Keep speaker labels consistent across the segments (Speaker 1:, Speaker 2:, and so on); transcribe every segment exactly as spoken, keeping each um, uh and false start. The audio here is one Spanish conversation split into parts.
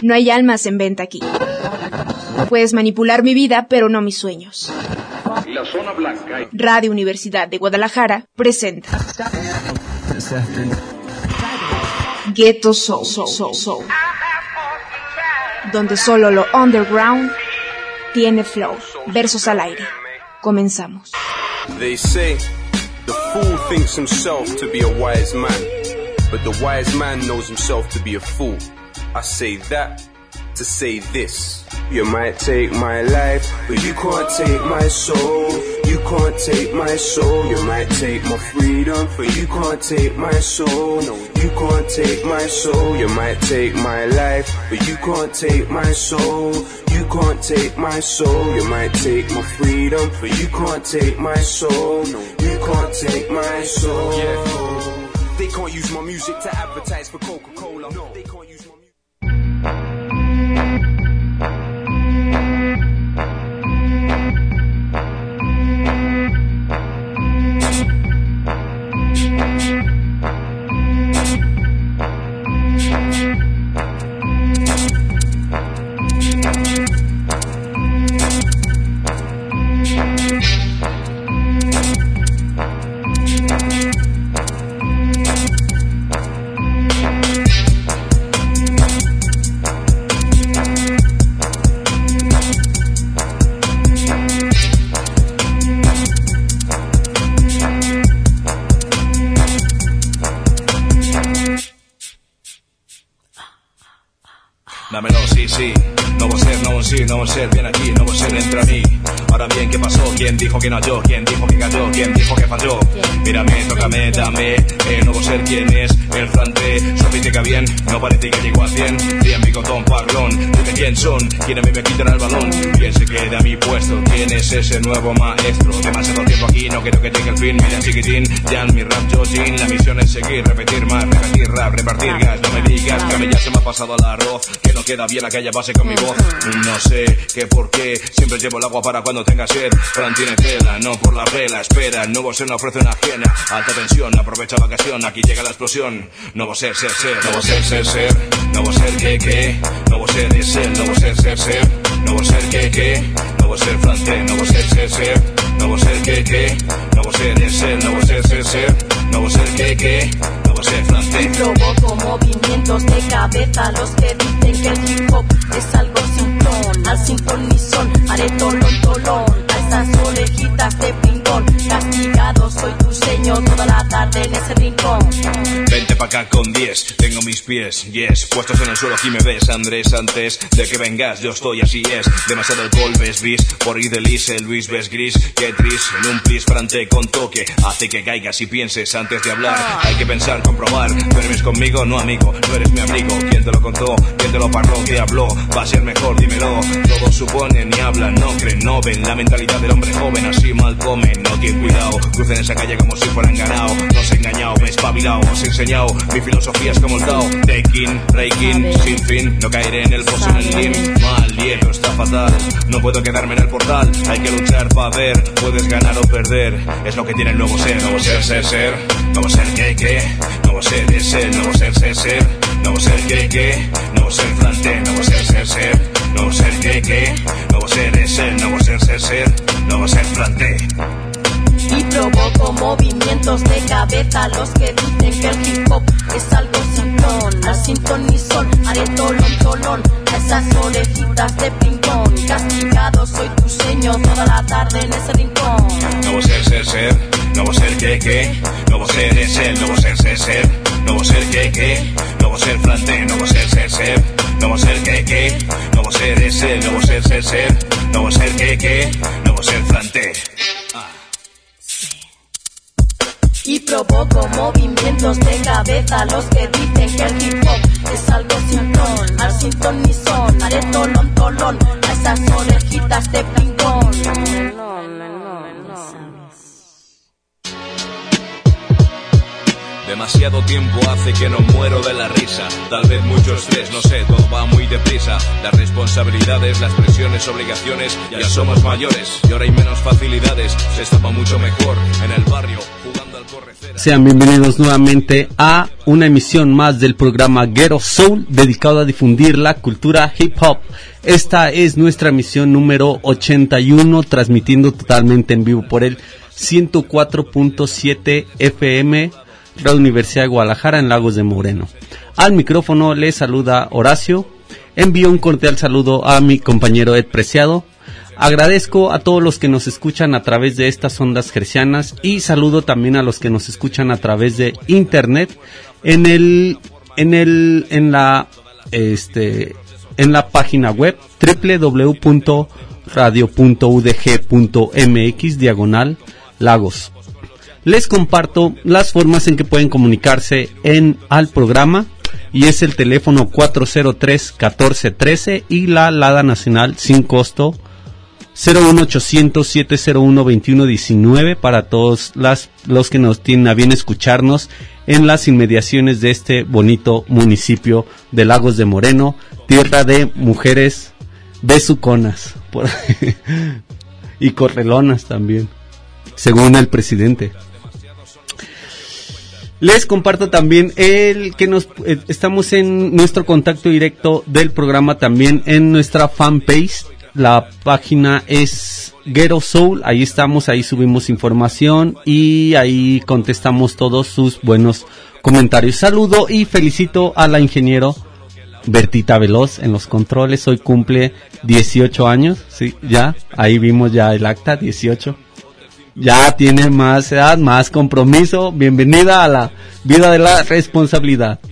Speaker 1: No hay almas en venta aquí. Puedes manipular mi vida, pero no mis sueños.
Speaker 2: La Zona Blanca.
Speaker 1: Radio Universidad de Guadalajara presenta Ghetto Soul, Soul, Soul, Soul, donde solo lo underground tiene flow. Versos al aire. Comenzamos.
Speaker 3: They say the fool thinks himself to be a wise man, but the wise man knows himself to be a fool. I say that to say this. You might take my life, but you can't take my soul. You can't take my soul. You might take my freedom, but you can't take my soul. No, you can't take my soul. You might take my life, but you can't take my soul. You can't take my soul. You might take my freedom, but you can't take my soul. No, you can't take my soul. Yeah. They can't use my music to advertise for Coca-Cola. No, they can't use my music.
Speaker 4: Dámelo, sí, sí, no voy a ser, no voy a ser, no voy a ser, bien aquí, no voy a ser entre mí. Ahora bien, ¿qué pasó? ¿Quién dijo que no yo? ¿Quién dijo que cayó? ¿Quién dijo que falló? Mírame, tócame, dame, eh, no voy a ser quién es el frante. Sofistica bien, no parece que llegó a cien. Bien, picotón, parlón, dime quién son, quién a mí me quitan el balón. ¿Quién se queda a mi puesto? ¿Quién es ese nuevo maestro? Demasiado tiempo aquí, no quiero que llegue el fin. Mira, chiquitín, ya en mi rap yo sin. La misión es seguir, repetir más, repetir rap, repartir gas. No me digas que a mí ya se me ha pasado el arroz, que no queda bien aquella base con mi voz. No sé qué por qué, siempre llevo el agua para cuando tenga sed. Fran tiene tela, no por la vela, espera, el nuevo ser no ofrece una ajena. Alta tensión, aprovecha la ocasión, aquí llega la explosión. Nuevo ser, ser, ser, nuevo ser, ser, ser. Nuevo ser, que, que, nuevo ser es el, nuevo ser, ser, ser. Nuevo ser, que, que, nuevo ser, Fran T, nuevo ser, ser, ser. Nuevo ser, que, que, nuevo ser es el, nuevo ser, ser, ser. Nuevo ser, que, que, nuevo ser, Fran T.
Speaker 5: Y provoco movimientos de cabeza, los que dicen que el hip hop es algo sin ton. Al sin ton ni son, haré tolón, tolón. A esas orejitas de ping-pong, castigado soy tu señor toda la tarde en ese rincón.
Speaker 4: Vente pa' acá con diez, tengo mis pies, yes, puestos en el suelo aquí me ves, Andrés, antes de que vengas yo estoy así es. Demasiado alcohol, ves bis, por ir de Lice, Luis ves gris, que tris, en un plis frante con toque, hace que caigas y pienses antes de hablar. Hay que pensar, comprobar, duermes conmigo, no amigo, no eres mi abrigo. ¿Quién te lo contó? ¿Quién te lo parló? ¿Qué habló? Va a ser mejor, dímelo. Todos suponen y hablan, no creen, no ven la mentalidad del hombre joven, así mal comen, no tienen cuidado, crucen esa calle como si fueran ganado. No os he engañado, me he espabilado, os he enseñado, mi filosofía es como el Tao. Taking, breaking, sin fin, no caeré en el pozo en el lim. Mal, hielo, está fatal, no puedo quedarme en el portal. Hay que luchar para ver, puedes ganar o perder, es lo que tiene el nuevo ser. Nuevo ser, ser, ser, nuevo ser, que, que, nuevo ser, es el, nuevo ser, ser, ser. Nuevo ser, que, que, nuevo ser, frante, nuevo ser, ser, ser. Nuevo ser, que, que, nuevo ser, es el, nuevo ser, ser, ser. Nuevo ser, frante.
Speaker 5: Y provoco movimientos de cabeza, los que dicen que el hip hop es algo sin ton. Al sin ton ni son, haré tolón, tolón. A esas orejitas de ping-pong, castigado soy tu señor toda la tarde en ese rincón.
Speaker 4: Nuevo ser, ser, ser. Nuevo ser, que, que, nuevo ser es el, nuevo ser, ser, ser. Nuevo ser, que, que, nuevo ser, frante, nuevo ser, ser, ser. Nuevo ser, que, que, nuevo ser es el, nuevo ser, ser, ser. Nuevo ser, que, que, nuevo ser, frante.
Speaker 5: Y provoco movimientos de cabeza, los que dicen que el hip hop es algo sin ton. Al sin ton ni son, haré tolón, tolón. A esas orejitas de ping-pong.
Speaker 4: Demasiado tiempo hace que no muero de la risa. Tal vez mucho estrés, no sé, todo va muy deprisa. Las responsabilidades, las presiones, obligaciones, ya somos mayores y ahora hay menos facilidades. Se estaba mucho mejor en el barrio jugando al correcera.
Speaker 6: Sean bienvenidos nuevamente a una emisión más del programa Ghetto Soul, dedicado a difundir la cultura hip hop. Esta es nuestra emisión número ochenta y uno, transmitiendo totalmente en vivo por el ciento cuatro punto siete F M, Radio Universidad de Guadalajara, en Lagos de Moreno. Al micrófono les saluda Horacio. Envío un cordial saludo a mi compañero Ed Preciado. Agradezco a todos los que nos escuchan a través de estas ondas hercianas y saludo también a los que nos escuchan a través de internet en el en el en la este en la página web doble u doble u doble u punto radio punto u d g punto m x diagonal Lagos. Les comparto las formas en que pueden comunicarse en al programa, y es el teléfono cuatro cero tres, catorce trece y la alada nacional sin costo cero uno ochocientos, siete cero uno, veintiuno diecinueve para todos las, los que nos tienen a bien escucharnos en las inmediaciones de este bonito municipio de Lagos de Moreno, tierra de mujeres besuconas por y correlonas también, según el presidente. Les comparto también el que nos eh, estamos en nuestro contacto directo del programa también en nuestra fanpage. La página es Ghetto Soul, ahí estamos, ahí subimos información y ahí contestamos todos sus buenos comentarios. Saludo y felicito a la ingeniero Bertita Veloz en los controles. Hoy cumple dieciocho años, sí, ya, ahí vimos ya el acta, dieciocho. Ya tiene más edad, más compromiso. Bienvenida a la vida de la responsabilidad.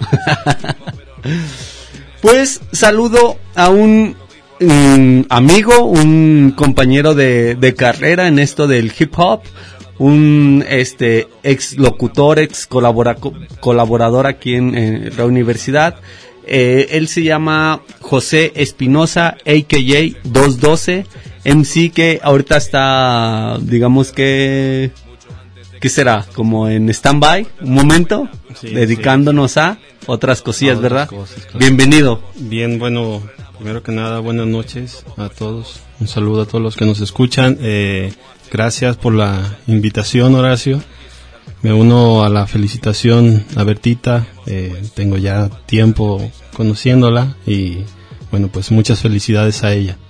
Speaker 6: Pues saludo a un, un amigo, un compañero de, de carrera en esto del hip hop, un este ex locutor, ex colabora, colaborador aquí en, en la universidad. Eh, él se llama José Espinosa, a k a. doscientos doce, M C, que ahorita está, digamos que, ¿qué será? Como en stand-by, un momento, sí, dedicándonos sí. a otras cosillas, a ¿verdad? Cosas, claro. Bienvenido.
Speaker 7: Bien, bueno, primero que nada, buenas noches a todos. Un saludo a todos los que nos escuchan. Eh, gracias por la invitación, Horacio. Me uno a la felicitación a Bertita, eh, tengo ya tiempo conociéndola y bueno, pues muchas felicidades a ella.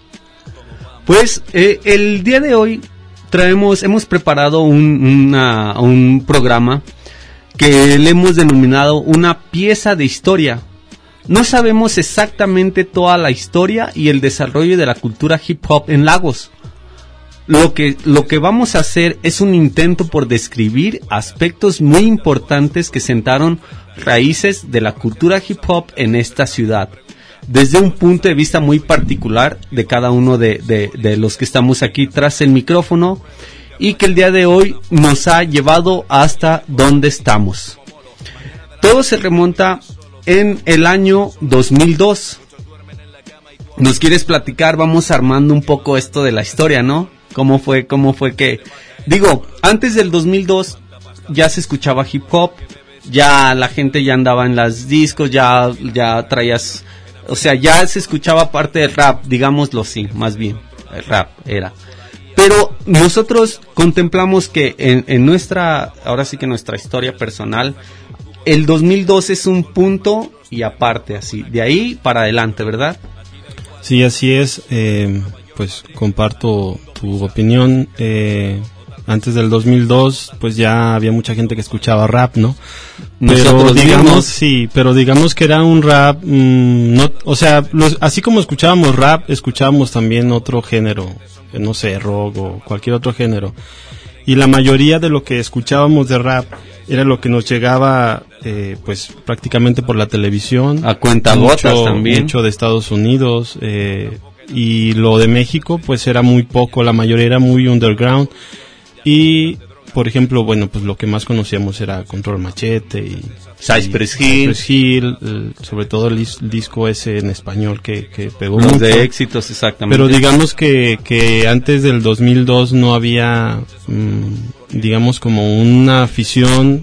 Speaker 6: Pues eh, el día de hoy traemos, hemos preparado un, una, un programa que le hemos denominado una pieza de historia. No sabemos exactamente toda la historia y el desarrollo de la cultura hip hop en Lagos. Lo que, lo que vamos a hacer es un intento por describir aspectos muy importantes que sentaron raíces de la cultura hip hop en esta ciudad, desde un punto de vista muy particular de cada uno de, de, de los que estamos aquí tras el micrófono, y que el día de hoy nos ha llevado hasta donde estamos. Todo se remonta en el año dos mil dos. ¿Nos quieres platicar? Vamos armando un poco esto de la historia, ¿no? ¿Cómo fue, cómo fue que...? Digo, antes del dos mil dos ya se escuchaba hip hop, ya la gente ya andaba en las discos, ya, ya traías... O sea, ya se escuchaba parte del rap, digámoslo así, más bien, el rap era. Pero nosotros contemplamos que en, en nuestra, ahora sí que nuestra historia personal, el dos mil dos es un punto y aparte, así, de ahí para adelante, ¿verdad?
Speaker 7: Sí, así es, eh, pues comparto tu opinión. Eh, antes del dos mil dos, pues ya había mucha gente que escuchaba rap, ¿no? Pero
Speaker 6: nosotros
Speaker 7: digamos,
Speaker 6: digamos,
Speaker 7: sí, pero digamos que era un rap, mmm, no, o sea, los, así como escuchábamos rap, escuchábamos también otro género, no sé, rock o cualquier otro género. Y la mayoría de lo que escuchábamos de rap era lo que nos llegaba, eh, pues prácticamente por la televisión.
Speaker 6: A cuentagotas también.
Speaker 7: Mucho de Estados Unidos, eh, y lo de México, pues era muy poco, la mayoría era muy underground. Y, por ejemplo, bueno, pues lo que más conocíamos era Control Machete y
Speaker 6: Cypress Hill,
Speaker 7: Cypress Hill, el, sobre todo el, el disco ese en español que, que pegó
Speaker 6: los
Speaker 7: mucho.
Speaker 6: de éxitos, exactamente.
Speaker 7: Pero digamos que, que antes del dos mil dos no había, mmm, digamos, como una afición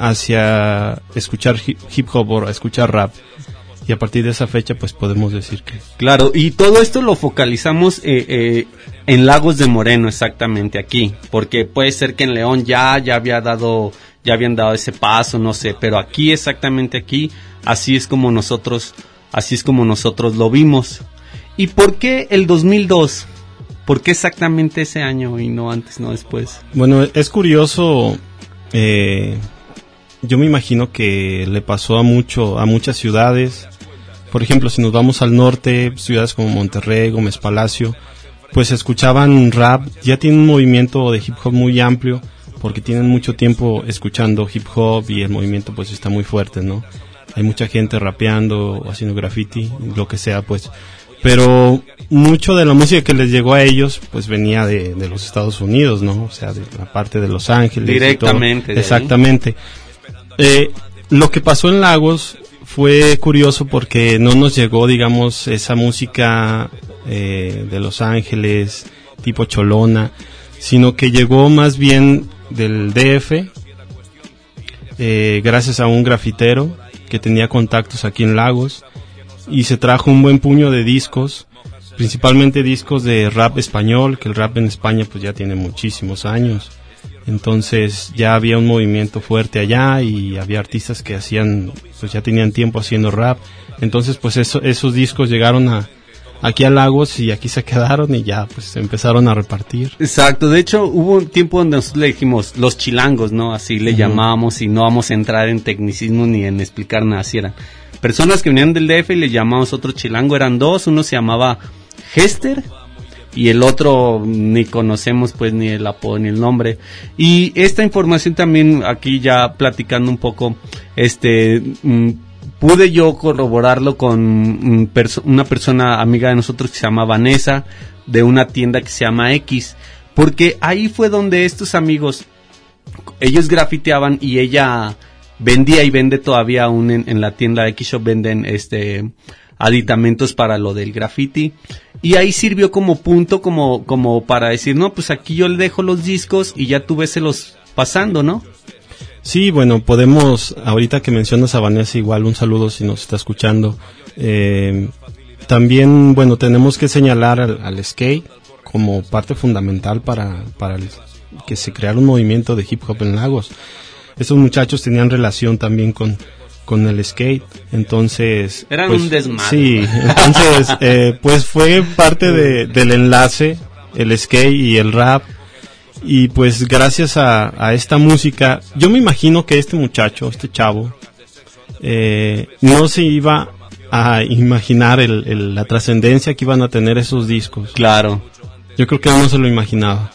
Speaker 7: hacia escuchar hip, hip hop o escuchar rap. Y a partir de esa fecha, pues podemos decir que...
Speaker 6: Claro, y todo esto lo focalizamos eh, eh, en Lagos de Moreno, exactamente aquí, porque puede ser que en León ya, ya había dado ya habían dado ese paso, no sé, pero aquí, exactamente aquí, así es como nosotros, así es como nosotros lo vimos. ¿Y por qué el dos mil dos? ¿Por qué exactamente ese año y no antes, no después?
Speaker 7: Bueno, es curioso, eh, yo me imagino que le pasó a mucho, a muchas ciudades. Por ejemplo, si nos vamos al norte, ciudades como Monterrey, Gómez Palacio, pues escuchaban rap, ya tienen un movimiento de hip hop muy amplio, porque tienen mucho tiempo escuchando hip hop y el movimiento pues está muy fuerte, ¿no? Hay mucha gente rapeando, haciendo graffiti, lo que sea, pues. Pero mucho de la música que les llegó a ellos, pues venía de, de los Estados Unidos, ¿no? O sea, de la parte de Los Ángeles.
Speaker 6: Directamente.
Speaker 7: Exactamente. Eh, lo que pasó en Lagos fue curioso porque no nos llegó, digamos, esa música eh, de Los Ángeles, tipo cholona, sino que llegó más bien del D F, eh, gracias a un grafitero que tenía contactos aquí en Lagos, y se trajo un buen puño de discos, principalmente discos de rap español, que el rap en España pues ya tiene muchísimos años. Entonces ya había un movimiento fuerte allá y había artistas que hacían, pues ya tenían tiempo haciendo rap. Entonces pues eso, esos discos llegaron a aquí a Lagos y aquí se quedaron y ya pues empezaron a repartir.
Speaker 6: Exacto, de hecho hubo un tiempo donde nosotros le dijimos los chilangos, ¿no? Así le uh-huh. llamábamos, y no vamos a entrar en tecnicismo ni en explicar nada, si eran personas que venían del D F y le llamábamos otro chilango. Eran dos, uno se llamaba Hester y el otro ni conocemos pues ni el apodo ni el nombre. Y esta información también aquí ya platicando un poco, este mmm, pude yo corroborarlo con um, perso- una persona amiga de nosotros que se llama Vanessa, de una tienda que se llama X, porque ahí fue donde estos amigos, ellos grafiteaban y ella vendía y vende todavía aún en, en la tienda X Shop, venden este aditamentos para lo del graffiti, y ahí sirvió como punto, como como para decir, no, pues aquí yo le dejo los discos y ya tú véselos pasando, ¿no?
Speaker 7: Sí, bueno, podemos, ahorita que mencionas a Vanessa, igual un saludo si nos está escuchando. Eh, también, bueno, tenemos que señalar al, al skate como parte fundamental para, para el, que se creara un movimiento de hip hop en Lagos. Esos muchachos tenían relación también con, con el skate, entonces...
Speaker 6: Eran
Speaker 7: pues,
Speaker 6: un desmadre.
Speaker 7: Sí, entonces, eh, pues fue parte de, del enlace, el skate y el rap, y pues gracias a, a esta música, yo me imagino que este muchacho, este chavo, eh, no se iba a imaginar el, el, la trascendencia que iban a tener esos discos.
Speaker 6: Claro.
Speaker 7: Yo creo que no se lo imaginaba.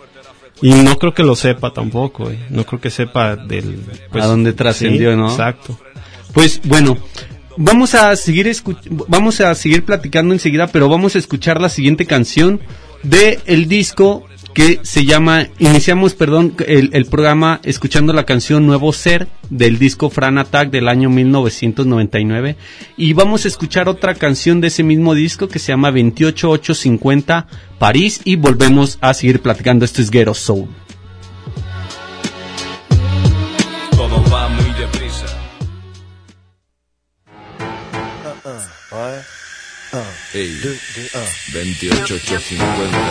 Speaker 7: Y no creo que lo sepa tampoco, eh. no creo que sepa del...
Speaker 6: Pues, a dónde trascendió,
Speaker 7: sí,
Speaker 6: ¿no?
Speaker 7: Exacto.
Speaker 6: Pues bueno, vamos a seguir escuch- vamos a seguir platicando enseguida, pero vamos a escuchar la siguiente canción de el disco que se llama, iniciamos, perdón, el, el programa escuchando la canción Nuevo Ser del disco Fran Attack del año mil novecientos noventa y nueve, y vamos a escuchar otra canción de ese mismo disco que se llama veintiocho ochocientos cincuenta París, y volvemos a seguir platicando. Esto es Ghetto Soul.
Speaker 4: Todo va muy deprisa. Hey, veintiocho ochocientos cincuenta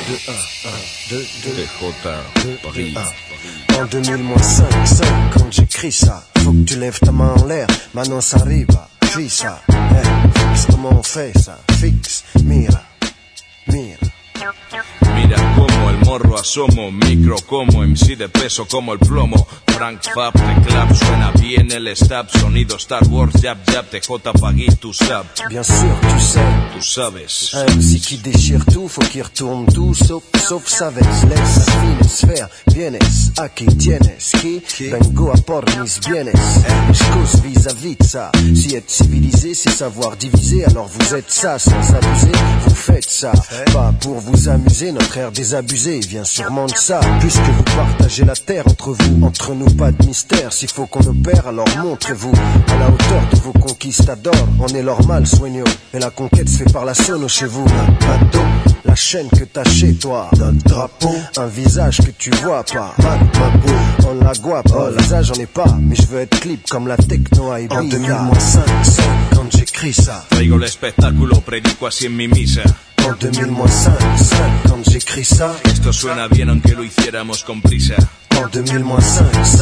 Speaker 4: T J Paris.
Speaker 8: En deux mille cinq, cinq, quand j'écris ça, faut que tu lèves ta main en l'air, manos arriba, fissa, eh, fixe, comment on fait ça, fixe, mira, mira.
Speaker 4: Mira como el morro asomo, micro como M C de peso como el plomo. Frank Fab, de clap, suena bien el stab. Sonido Star Wars, jab jab, T J Pagui, tu sab.
Speaker 8: Bien sûr, tu sais,
Speaker 4: tu sabes.
Speaker 8: Un M C qui déchire tout, faut qu'il retourne tout, sauf, sauf sa veste. Laisse sa fine sphère, vienes, aquí tienes, qui, vengo a por mis bienes. Excuse vis-à-vis de ça, si être civilisé, c'est savoir diviser, alors vous êtes ça, sans abuser, vous faites ça. Pas pour vous amuser, notre ère désabusée vient sûrement de ça. Puisque vous partagez la terre entre vous, entre nous pas de mystère. S'il faut qu'on opère, alors montrez-vous à la hauteur de vos conquistadors. On est normal, soignons, et la conquête se fait par la sono chez vous. Un bateau, la chaîne que t'as chez toi, notre drapeau, un visage que tu vois pas. Man, ma beau, on la guape, oh là j'en ai pas, mais je veux être clip comme la techno à Ibiza. En deux mille cinq, cinq, quand j'écris ça,
Speaker 4: traigo el espectáculo, predico así en mi misa.
Speaker 8: En deux mille cinq, cinq, quand j'écris ça,
Speaker 4: esto suena bien aunque lo hiciéramos con prisa.
Speaker 8: En deux mille cinq, cinq, quand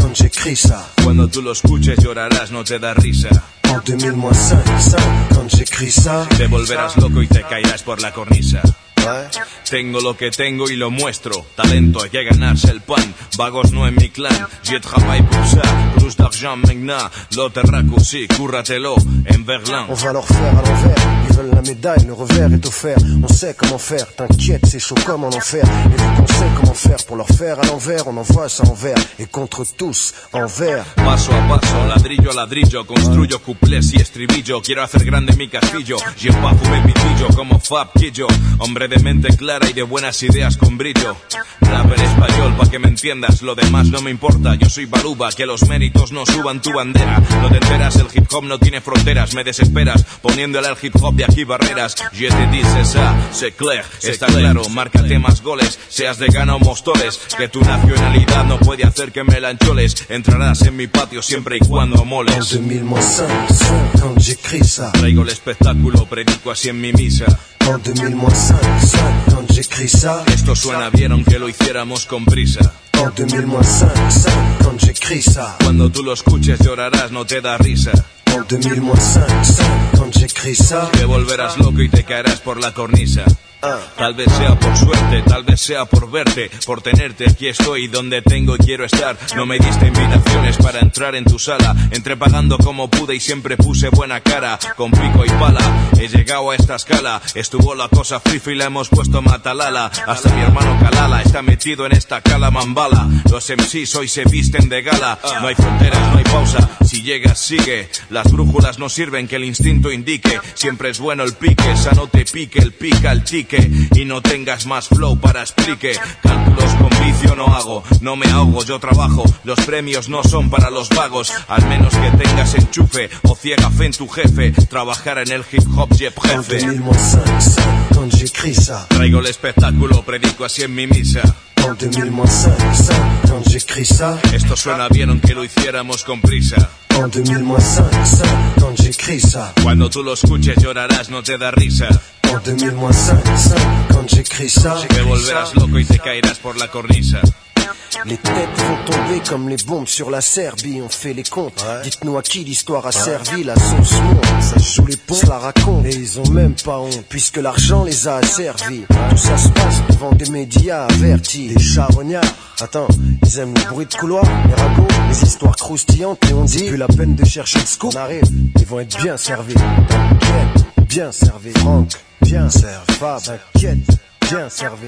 Speaker 8: quand j'écris ça.
Speaker 4: Cuando tú lo escuches llorarás, no te da risa.
Speaker 8: En deux mille moins cinq, cinq, quand j'écris ça.
Speaker 4: Te volverás loco y te caerás por la cornisa.
Speaker 8: Ouais.
Speaker 4: Tengo lo que tengo y lo muestro. Talento, hay que ganarse el pan. Vagos no en mi clan. J'ai travaillé pour ça. Cruz d'argent maintenant. L'autre raccourci, cúrratelo en Berlin.
Speaker 8: On va leur faire à l'envers. Ils veulent la médaille, le revers est offert. On sait comment faire, t'inquiète, c'est chaud comme en enfer. Et vu qu'on sait comment faire pour leur faire à l'envers, on envoie ça en vert. Et contre tous, en vert.
Speaker 4: Paso a paso, ladrillo a ladrillo. Construyo cuplés y estribillo. Quiero hacer grande mi castillo. J'ai pas fumé pitillo como Fab Quillo. Hombre de mente clara y de buenas ideas con brillo. Rap en español pa' que me entiendas. Lo demás no me importa, yo soy Baluba. Que los méritos no suban tu bandera. No te enteras, el hip hop no tiene fronteras. Me desesperas, poniéndole al hip hop de aquí barreras. Je te dis ça, c'est clair, está claro. Márcate más goles, seas de Ghana o Mostoles. Que tu nacionalidad no puede hacer que me la encholes. Entrarás en mi patio siempre y cuando
Speaker 8: En
Speaker 4: moles.
Speaker 8: deux mille moins cinq, cinq, quand j'écris ça.
Speaker 4: Traigo el espectáculo, predico así en mi misa.
Speaker 8: En deux mille moins cinq, cinq, quand j'écris ça.
Speaker 4: Esto suena bien aunque lo hiciéramos con prisa.
Speaker 8: En deux mille moins cinq, cinq, quand j'écris ça.
Speaker 4: Cuando tú lo escuches llorarás, no te da risa.
Speaker 8: En deux mille moins cinq, cinq, quand j'écris ça.
Speaker 4: Te volverás loco y te caerás por la cornisa.
Speaker 8: Un.
Speaker 4: Tal vez sea por suerte, tal vez sea por verte, por tenerte, aquí estoy donde tengo y quiero estar. No me diste invitaciones para entrar en tu sala. Entré pagando como pude y siempre puse buena cara. Con pico y pala, he llegado a esta escala. Estuvo la cosa frifa y la hemos puesto matalala. Hasta mi hermano Kalala está metido en esta cala mambala. Los M Cs hoy se visten de gala. No hay fronteras, no hay pausa, si llegas sigue. Las brújulas no sirven, que el instinto indique. Siempre es bueno el pique, esa no te pique, el pica el tique. Y no tengas más flow para explique. Cálculos con vicio no hago, no me ahogo, yo trabajo. Los premios no son para los vagos. Al menos que tengas enchufe o ciega fe en tu jefe. Trabajar en el hip hop, jeb
Speaker 8: En
Speaker 4: jefe.
Speaker 8: deux mille moins cinq, cinq, quand j'écris ça.
Speaker 4: Traigo el espectáculo, predico así en mi misa.
Speaker 8: En deux mille moins cinq, cinq, quand j'écris ça.
Speaker 4: Esto suena bien aunque lo hiciéramos con prisa.
Speaker 8: En deux mille moins cinq, cinq, quand j'écris ça.
Speaker 4: Cuando tú lo escuches llorarás, no te da risa.
Speaker 8: En deux mille moins cinq, cinq, quand j'écris ça.
Speaker 4: Te volverás loco y te caerás por la cornisa.
Speaker 8: Les têtes vont tomber comme les bombes sur la Serbie. On fait les comptes. Ouais. Dites-nous à qui l'histoire a servi. La sauce monte, ça joue les ponts, la raconte. Et ils ont même pas honte, puisque l'argent les a asservis. Tout ça se passe devant des médias avertis. Des charognards. Attends, ils aiment le bruit de couloir, les ragots, les histoires croustillantes. Et on dit, plus la peine de chercher le scoop. On arrive, ils vont être bien servis. T'inquiète, bien servi. Franck, bien servi. Fab, t'inquiète, bien servi.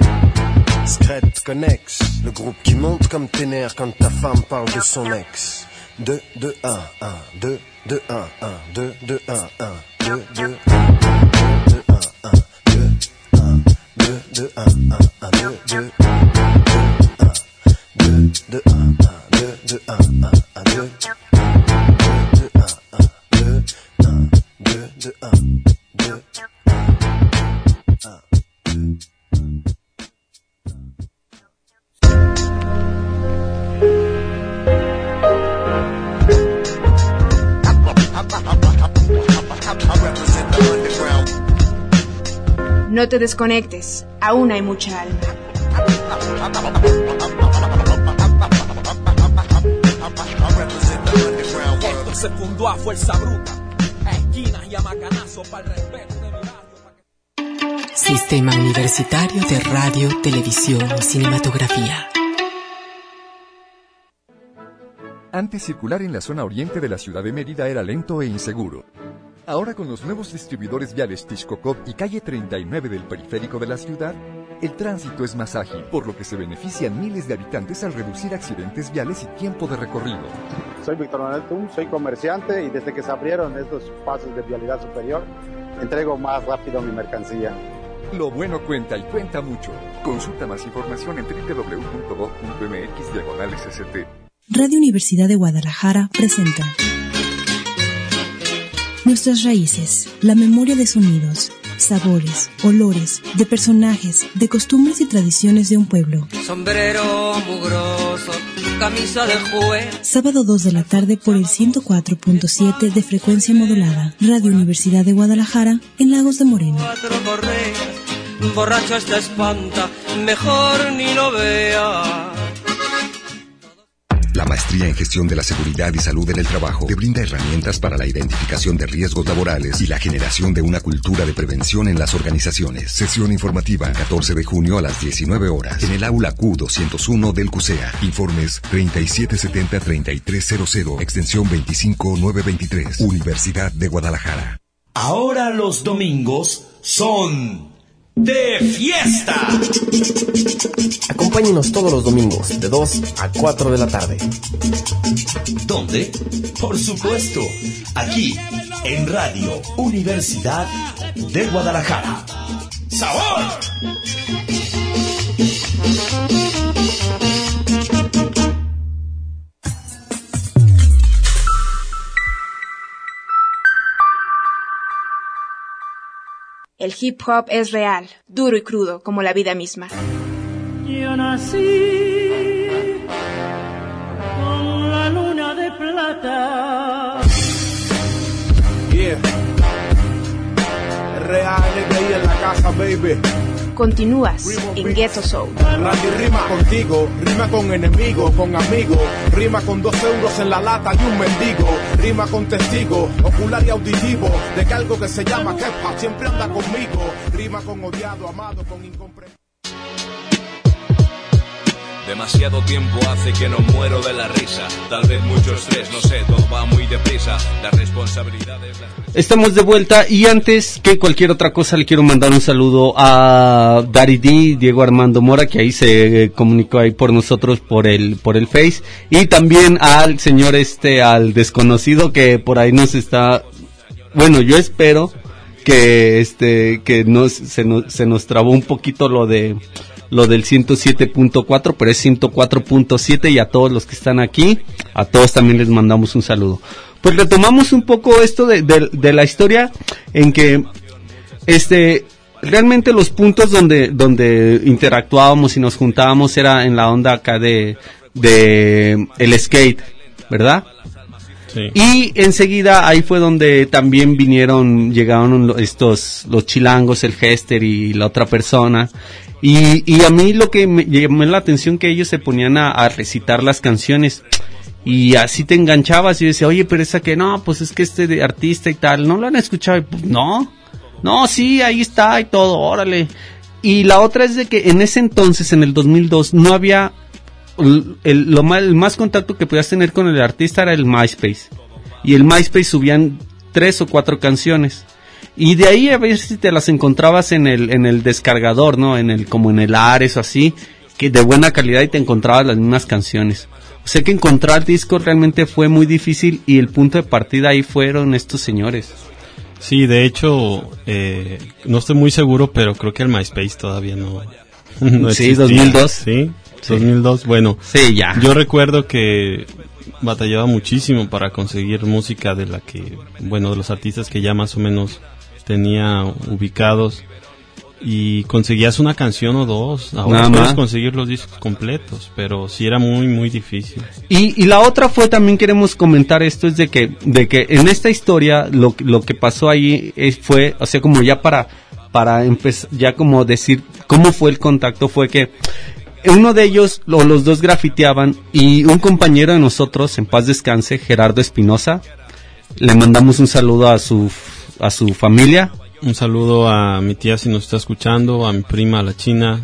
Speaker 8: Scred Connex, le groupe qui monte comme tes nerfs quand ta femme parle de son ex. deux, deux, un, un, deux, deux, un, un, deux, deux, un, un, deux, deux, deux, un, un, deux, un, deux, deux, un, un, un, deux, deux, deux, deux, un, un, deux, deux, un, un, un, deux, deux, un, un, deux, un, deux, deux, un, deux, un, deux.
Speaker 1: No te desconectes, aún hay mucha alma.
Speaker 9: Esto se fundó a fuerza bruta, a esquinas y a macanazo para el respeto de mi barrio.
Speaker 10: Sistema Universitario de Radio, Televisión y Cinematografía.
Speaker 11: Antes circular en la zona oriente de la ciudad de Mérida era lento e inseguro. Ahora con los nuevos distribuidores viales Tixcocop y calle treinta y nueve del periférico de la ciudad, el tránsito es más ágil, por lo que se benefician miles de habitantes al reducir accidentes viales y tiempo de recorrido.
Speaker 12: Soy Víctor Manuel Tum, soy comerciante y desde que se abrieron estos pasos de vialidad superior, entrego más rápido mi mercancía.
Speaker 11: Lo bueno cuenta y cuenta mucho. Consulta más información en doble u doble u doble u punto gov punto m x diagonal S S T.
Speaker 13: Radio Universidad de Guadalajara presenta Nuestras raíces, la memoria de sonidos, sabores, olores, de personajes, de costumbres y tradiciones de un pueblo.
Speaker 14: Sombrero mugroso, camisa de juez.
Speaker 13: Sábado dos de la tarde por el ciento cuatro punto siete de frecuencia modulada. Radio Universidad de Guadalajara, en Lagos de Moreno.
Speaker 14: Cuatro correas, borracho esta espanta, mejor ni lo vea.
Speaker 15: La maestría en gestión de la seguridad y salud en el trabajo te brinda herramientas para la identificación de riesgos laborales y la generación de una cultura de prevención en las organizaciones. Sesión informativa catorce de junio a las diecinueve horas en el aula Q doscientos uno del CUSEA. Informes treinta y siete setenta treinta y tres cero cero, extensión veinticinco mil novecientos veintitrés, Universidad de Guadalajara.
Speaker 16: Ahora los domingos son de fiesta.
Speaker 17: Acompáñenos todos los domingos de dos a cuatro de la tarde.
Speaker 16: ¿Dónde? Por supuesto, aquí en Radio Universidad de Guadalajara. ¡Sabor!
Speaker 1: El hip hop es real, duro y crudo, como la vida misma.
Speaker 18: Yo nací con la luna de plata.
Speaker 9: Yeah. Es real, es ahí en la casa, baby.
Speaker 1: Continúas en Ghetto Soul.
Speaker 9: Randy rima contigo, rima con enemigo, con amigo, rima con dos euros en la lata y un mendigo, rima con testigo, ocular y auditivo, de que algo que se llama Kepa siempre anda conmigo, rima con odiado, amado, con incomprendido.
Speaker 4: Demasiado tiempo hace que no muero de la risa. Tal vez mucho estrés, no sé, todo va muy deprisa. Las responsabilidades... Las...
Speaker 6: Estamos de vuelta y antes que cualquier otra cosa le quiero mandar un saludo a Dari D, Diego Armando Mora, que ahí se eh, comunicó ahí por nosotros por el por el Face, y también al señor este, al desconocido que por ahí nos está... Bueno, yo espero que este que nos se nos, se nos trabó un poquito lo de... lo del ciento siete punto cuatro, pero es ciento cuatro punto siete, y a todos los que están aquí, a todos también les mandamos un saludo. Pues retomamos un poco esto de, de, de la historia, en que este realmente los puntos donde donde interactuábamos y nos juntábamos era en la onda acá de, de el skate, ¿verdad? Sí. Y enseguida ahí fue donde también vinieron, llegaron estos, los chilangos, el Hester y la otra persona. Y, y a mí lo que me llamó la atención que ellos se ponían a, a recitar las canciones y así te enganchabas y decía, oye, pero esa que no, pues es que este de artista y tal, ¿no lo han escuchado? Y pues no, no, sí, ahí está y todo, órale. Y la otra es de que en ese entonces, en el dos mil dos, no había, el, el, lo más, el más contacto que podías tener con el artista era el MySpace. Y el MySpace subían tres o cuatro canciones. Y de ahí a ver si te las encontrabas en el en el descargador, ¿no? En el como en el Ares o así, que de buena calidad, y te encontrabas las mismas canciones. O sea que encontrar discos realmente fue muy difícil, y el punto de partida ahí fueron estos señores.
Speaker 7: Sí, de hecho, eh, no estoy muy seguro, pero creo que el MySpace todavía no, no existía.
Speaker 6: Sí, dos mil dos.
Speaker 7: Sí, sí, dos mil dos, bueno.
Speaker 6: Sí, ya.
Speaker 7: Yo recuerdo que batallaba muchísimo para conseguir música de la que, bueno, de los artistas que ya más o menos tenía ubicados, y conseguías una canción o dos. Ahora
Speaker 6: Nada
Speaker 7: puedes
Speaker 6: más
Speaker 7: conseguir los discos completos, pero sí era muy muy difícil.
Speaker 6: Y, y la otra fue, también queremos comentar esto, es de que de que en esta historia lo lo que pasó ahí es, fue, o sea, como ya para para empezar, ya como decir cómo fue el contacto, fue que uno de ellos, o los dos grafiteaban, y un compañero de nosotros, en paz descanse, Gerardo Espinosa, le mandamos un saludo a su a su familia.
Speaker 7: Un saludo a mi tía si nos está escuchando, a mi prima, a la China.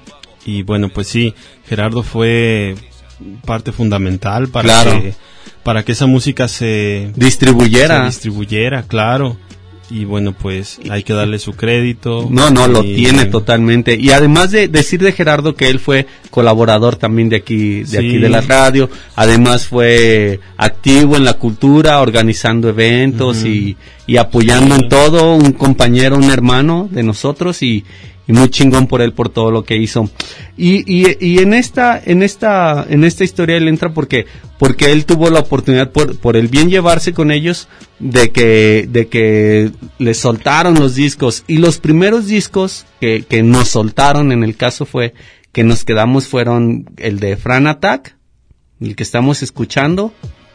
Speaker 7: Y bueno, pues sí, Gerardo fue parte fundamental para
Speaker 6: claro.
Speaker 7: que para que esa música se
Speaker 6: distribuyera.
Speaker 7: Se distribuyera, claro. Y bueno, pues hay que darle su crédito.
Speaker 6: No, no,
Speaker 7: y,
Speaker 6: lo tiene totalmente. Y además de decir de Gerardo que él fue colaborador también de aquí, de
Speaker 7: sí.
Speaker 6: aquí de la radio, además fue activo en la cultura, organizando eventos uh-huh. y, y apoyando sí. en todo, un compañero, un hermano de nosotros, y, y muy chingón por él, por todo lo que hizo. Y, y, y en esta, en esta, en esta historia él entra porque, porque él tuvo la oportunidad por, por el bien llevarse con ellos, de que, de que le soltaron los discos, y los primeros discos que, que nos soltaron, en el caso fue, que nos quedamos, fueron el de Fran Attack, el que estamos escuchando,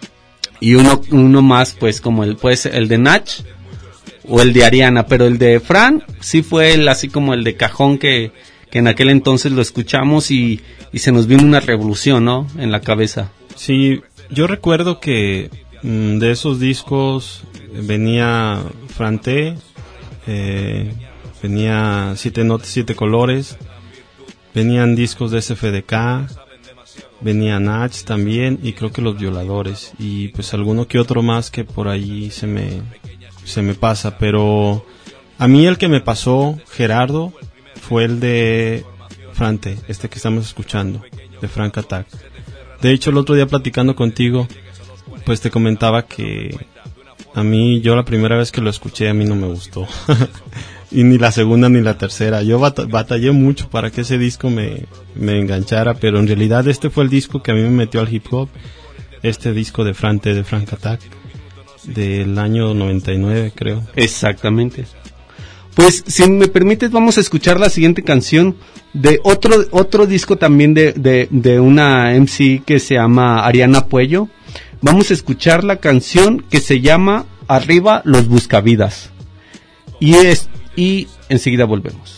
Speaker 6: y uno, uno más, pues, como el, pues, el de Nach, o el de Ariana, pero el de Fran sí fue el, así como el de cajón que, que en aquel entonces lo escuchamos, y, y se nos vino una revolución, ¿no?, en la cabeza.
Speaker 7: Sí, yo recuerdo que mmm, de esos discos venía Frante, eh, venía Siete Notas, Siete Colores, venían discos de S F D K, venía Nach también, y creo que Los Violadores, y pues alguno que otro más que por ahí se me, se me pasa, pero a mí el que me pasó, Gerardo, fue el de Frante, este que estamos escuchando, de Frank Attack. De hecho, el otro día platicando contigo, pues te comentaba que a mí, yo la primera vez que lo escuché, a mí no me gustó. Y ni la segunda ni la tercera. Yo bat- batallé mucho para que ese disco me, me enganchara, pero en realidad este fue el disco que a mí me metió al hip hop. Este disco de Frante, de Frank Attack, del año noventa y nueve, creo.
Speaker 6: Exactamente. Pues, si me permites, vamos a escuchar la siguiente canción de otro otro disco también de, de, de una M C que se llama Ariana Puello. Vamos a escuchar la canción que se llama Arriba los Buscavidas. Y es y enseguida volvemos.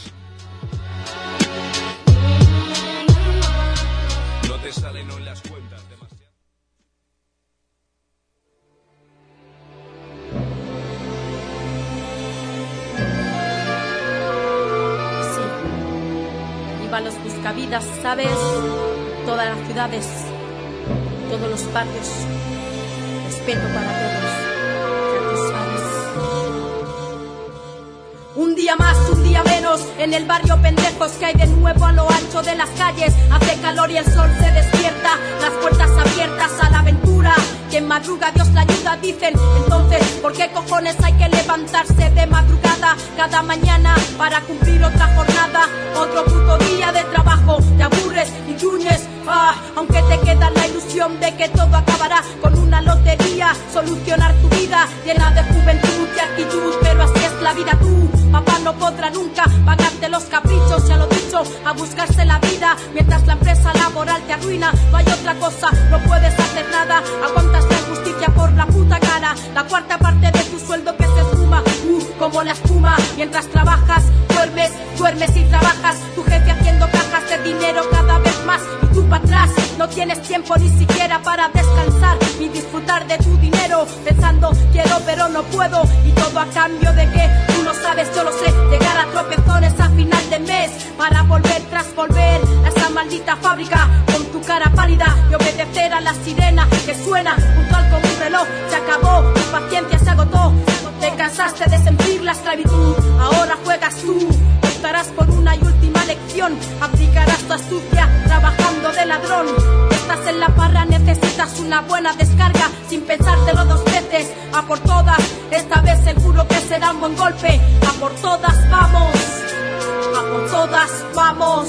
Speaker 5: Los buscavidas, ¿sabes? Todas las ciudades, todos los barrios, respeto para todos, ya tú sabes. Un día más, un día menos, en el barrio pendejos que hay de nuevo a lo ancho de las calles. Hace calor y el sol se despierta, las puertas abiertas a la aventura. Quien madruga Dios la ayuda, dicen. Entonces, ¿por qué cojones hay que levantarse de madrugada cada mañana para cumplir otra jornada? Otro puto día de trabajo, te aburres y gruñes, ah, aunque te queda la ilusión de que todo acabará con una lotería. Solucionar tu vida llena de juventud y actitud, pero así es la vida. Tú, papá, no podrá nunca pagarte los caprichos, ya lo dicho, a buscarse la vida mientras la empresa laboral te arruina. No hay otra cosa, no puedes hacer nada, aguantas la injusticia por la puta cara. La cuarta parte de tu sueldo que se esfuma, uh, como la espuma. Mientras trabajas, duermes, duermes y trabajas. Tu jefe haciendo cajas de dinero cada vez más y tú para atrás. No tienes tiempo ni siquiera para descansar ni disfrutar de tu dinero, pensando quiero pero no puedo, y todo a cambio de que tú no sabes, yo lo sé, llegar a tropezones a final de mes para volver tras volver a esa maldita fábrica con tu cara pálida y obedecer a la sirena que suena puntual como un reloj. Se acabó, tu paciencia se agotó, te cansaste de sentir la esclavitud, ahora juegas tú. Optarás por una y última lección, aplicarás tu astucia trabajando de ladrón. Estás en la parra, necesitas una buena descarga sin pensártelo dos veces. A por todas, esta vez seguro que será un buen golpe. A por todas vamos, a por todas vamos.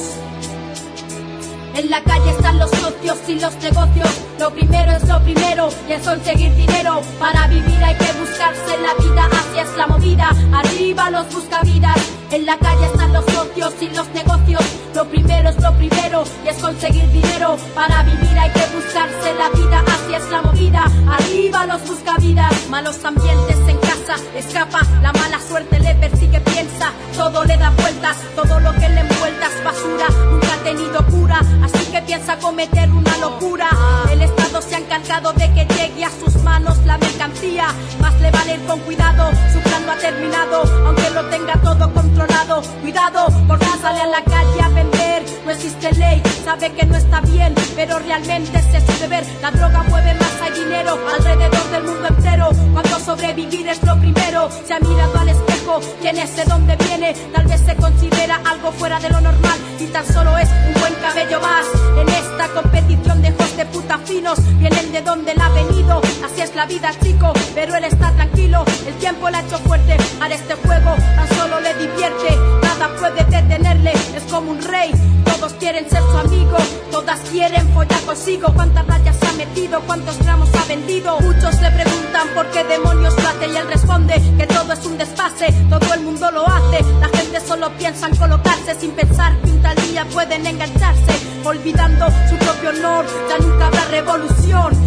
Speaker 5: En la calle están los socios y los negocios. Lo primero es lo primero y es conseguir dinero. Para vivir hay que buscarse la vida, así es la movida. Arriba los buscavidas. En la calle están los socios y los negocios. Lo primero es lo primero y es conseguir dinero. Para vivir hay que buscarse la vida, así es la movida. Arriba los buscavidas. Malos ambientes en casa, escapa. La mala suerte le persigue, piensa. Todo le da vueltas, todo lo que le envuelta es basura. Nunca ha tenido cura, así que piensa cometer una locura. El Estado se ha encargado de que llegue a sus manos la mercancía. Más le vale ir con cuidado, su plan no ha terminado, aunque lo tenga todo controlado. Cuidado, porque sale a la calle a vender. No existe ley, sabe que no está bien, pero realmente se suele ver. La droga mueve más, hay dinero alrededor del mundo entero. Cuando sobrevivir es lo primero. Se ha mirado al espejo, quién es, de dónde viene. Tal vez se considera algo fuera de lo normal y tan solo es un buen cabello más. En esta competición de hijos de puta finos, vienen de donde él ha venido. Así es la vida, chico, pero él está tranquilo. El tiempo le ha hecho fuerte, a este juego tan solo le divierte. Nada puede detenerle, es como un rey. Todos quieren ser su amigo, todas quieren follar consigo. ¿Cuántas rayas ha metido? ¿Cuántos gramos ha vendido? Muchos le preguntan por qué demonios lo hace y él responde que todo es un desfase, todo el mundo lo hace. La gente solo piensa en colocarse sin pensar que un tal día pueden engancharse, olvidando su propio honor. Ya nunca habrá revolución, ya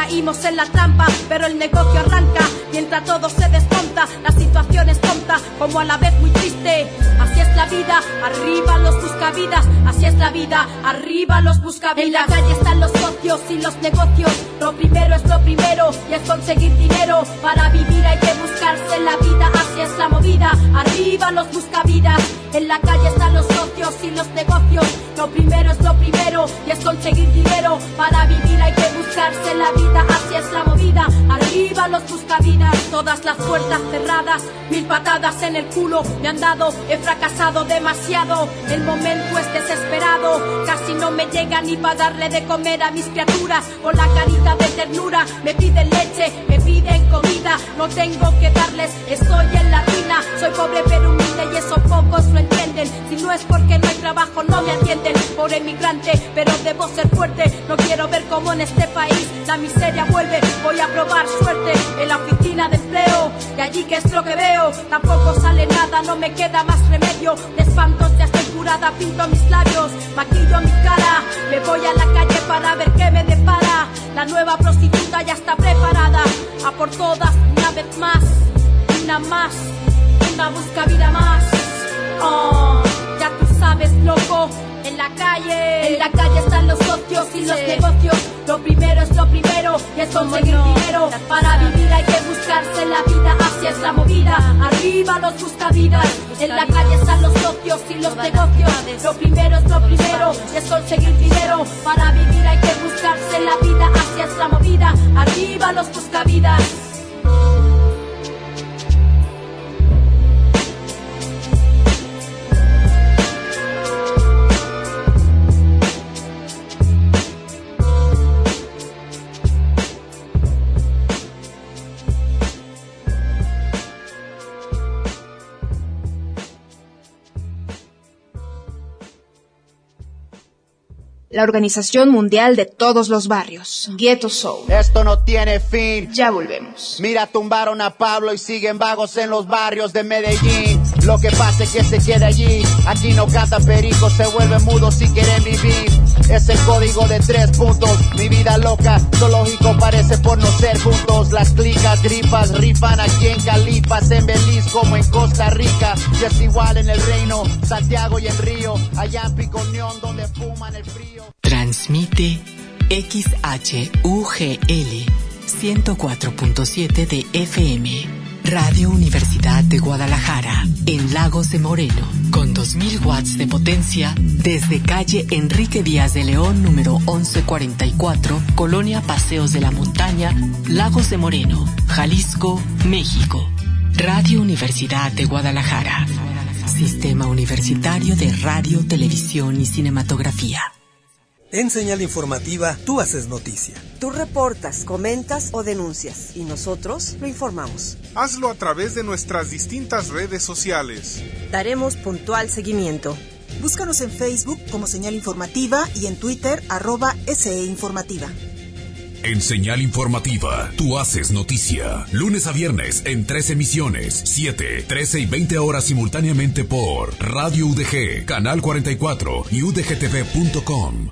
Speaker 5: caímos en la trampa, pero el negocio arranca mientras todo se desmonta. La situación es tonta, como a la vez muy triste. Así es la vida, arriba los buscavidas. Así es la vida, arriba los buscavidas. En la calle están los socios y los negocios. Lo primero es lo primero y es conseguir dinero. Para vivir hay que buscarse la vida. Así es la movida, arriba los buscavidas. En la calle están los socios y los negocios. Lo primero es lo primero y es conseguir dinero. Para vivir hay que buscarse la vida. Así es la movida, arriba los buscavidas. Todas las puertas cerradas, mil patadas en el culo me han dado. He fracasado demasiado, el momento es desesperado. Casi no me llega ni para darle de comer a mis criaturas. Con la carita de ternura me piden leche, me piden comida. No tengo que darles, estoy en la ruina. Soy pobre pero humilde y eso pocos lo entienden. Si no es porque no hay trabajo no me atienden. Pobre emigrante, pero debo ser fuerte. No quiero ver cómo en este país la miseria vuelve. Voy a probar suerte en la oficina de empleo. De allí que es lo que veo, tampoco sale nada, no me queda más remedio. De espantos ya estoy curada, pinto mis labios, maquillo mi cara. Me voy a la calle para ver qué me depara. La nueva prostituta ya está preparada. A por todas una vez más, una más, una busca vida más. Oh, ya tú sabes, loco. En la calle, en la calle están los socios y los negocios. Lo primero es lo primero y es conseguir no? dinero. Para vivir hay que buscarse la vida, así es la movida. Arriba los buscavidas. En la calle están los socios y los negocios. Lo primero es lo primero y es conseguir dinero. Para vivir hay que buscarse la vida, así es la movida. Arriba los buscavidas.
Speaker 1: La Organización Mundial de Todos los Barrios, Ghetto Soul.
Speaker 19: Esto no tiene fin.
Speaker 1: Ya volvemos.
Speaker 19: Mira, tumbaron a Pablo y siguen vagos en los barrios de Medellín. Lo que pasa es que se queda allí. Aquí no canta perico, se vuelve mudo si quieren vivir. Es el código de tres puntos. Mi vida loca, zoológico parece por no ser juntos. Las clicas, gripas, rifan aquí en Calipas, en Belice como en Costa Rica. Y es igual en el Reino, Santiago y en Río. Allá en Piconeón donde fuman el frío.
Speaker 10: Transmite X H U G L ciento cuatro punto siete de F M. Radio Universidad de Guadalajara, en Lagos de Moreno, con dos mil watts de potencia, desde calle Enrique Díaz de León, número once cuarenta y cuatro, Colonia Paseos de la Montaña, Lagos de Moreno, Jalisco, México. Radio Universidad de Guadalajara. Sistema Universitario de Radio, Televisión y Cinematografía.
Speaker 20: En Señal Informativa, tú haces noticia.
Speaker 21: Tú reportas, comentas o denuncias y nosotros lo informamos.
Speaker 22: Hazlo a través de nuestras distintas redes sociales.
Speaker 21: Daremos puntual seguimiento.
Speaker 23: Búscanos en Facebook como Señal Informativa y en Twitter arroba S E Informativa.
Speaker 24: En Señal Informativa, tú haces noticia. Lunes a viernes en tres emisiones, siete, trece y veinte horas simultáneamente por Radio U D G, Canal cuarenta y cuatro y U D G T V punto com.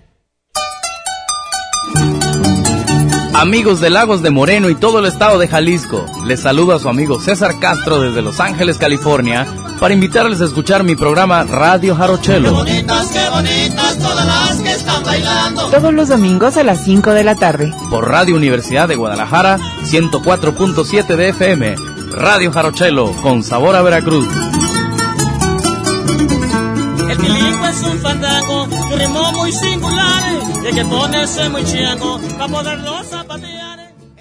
Speaker 25: Amigos de Lagos de Moreno y todo el estado de Jalisco, les saluda su amigo César Castro desde Los Ángeles, California, para invitarles a escuchar mi programa Radio Jarochelo.
Speaker 26: Qué bonitas, qué bonitas, todas las que están bailando.
Speaker 27: Todos los domingos a las cinco de la tarde.
Speaker 25: Por Radio Universidad de Guadalajara, ciento cuatro punto siete de F M. Radio Jarochelo, con sabor a Veracruz.
Speaker 26: El bilingüe es un fandango, un ritmo muy singular, y hay que ponerse muy chiango para poderlo zapatear.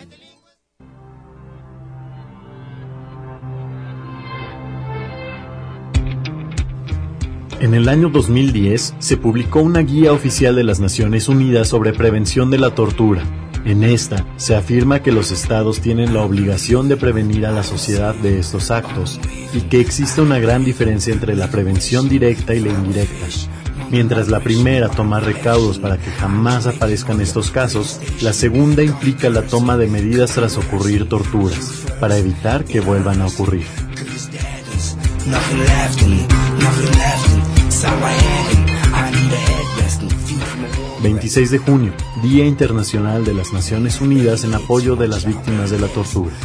Speaker 28: En el año dos mil diez se publicó una guía oficial de las Naciones Unidas sobre prevención de la tortura. En esta se afirma que los estados tienen la obligación de prevenir a la sociedad de estos actos y que existe una gran diferencia entre la prevención directa y la indirecta. Mientras la primera toma recaudos para que jamás aparezcan estos casos, la segunda implica la toma de medidas tras ocurrir torturas, para evitar que vuelvan a ocurrir. veintiséis de junio, Día Internacional de las Naciones Unidas en apoyo de las víctimas de la tortura.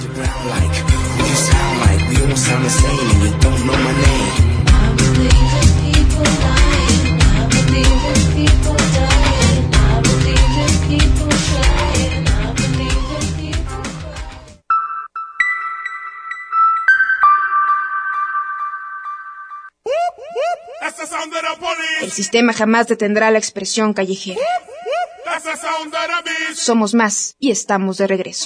Speaker 1: El sistema jamás detendrá la expresión callejera. Somos más y estamos de regreso.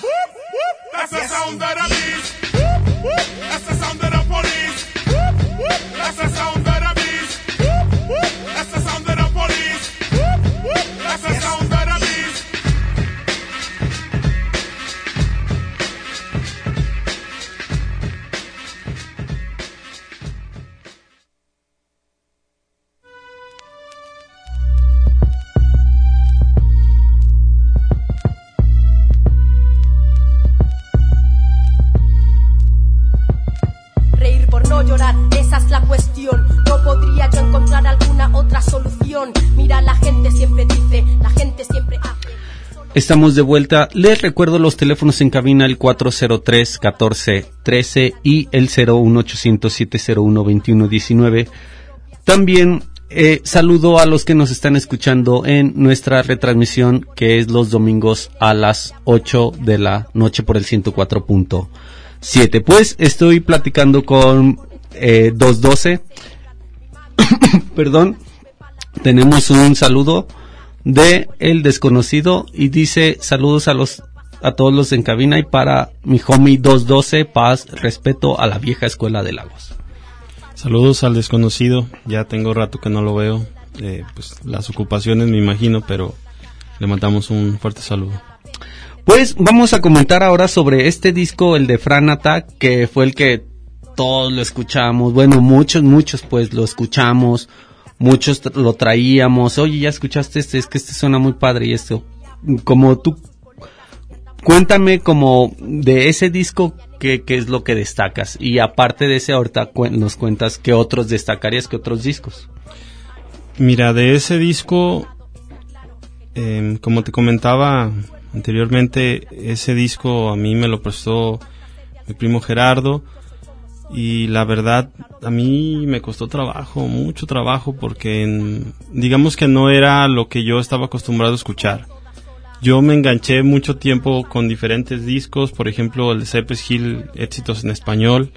Speaker 6: Estamos de vuelta. Les recuerdo los teléfonos en cabina, el cuatro cero tres, catorce, trece y el cero uno ochocientos, siete cero uno, veintiuno diecinueve. También eh, saludo a los que nos están escuchando en nuestra retransmisión, que es los domingos a las ocho de la noche por el ciento cuatro punto siete. Pues estoy platicando con eh, doscientos doce. Perdón. Tenemos un saludo de El Desconocido y dice: saludos a los a todos los en cabina y para mi homie doscientos doce, paz, respeto a la vieja escuela de Lagos.
Speaker 7: Saludos al Desconocido, ya tengo rato que no lo veo, eh, pues las ocupaciones me imagino, pero le mandamos un fuerte saludo.
Speaker 6: Pues vamos a comentar ahora sobre este disco, el de Fran Attack, que fue el que todos lo escuchamos, bueno, muchos, muchos pues lo escuchamos. Muchos lo traíamos, oye, ya escuchaste este, es que este suena muy padre y esto. Como tú, cuéntame como de ese disco, ¿qué, qué es lo que destacas? Y aparte de ese, ahorita cu- nos cuentas qué otros destacarías, qué otros discos.
Speaker 7: Mira, de ese disco, eh, como te comentaba anteriormente, ese disco a mí me lo prestó mi primo Gerardo. Y la verdad, a mí me costó trabajo, mucho trabajo, porque en, digamos que no era lo que yo estaba acostumbrado a escuchar. Yo me enganché mucho tiempo con diferentes discos, por ejemplo el de Cypress Hill, éxitos en español,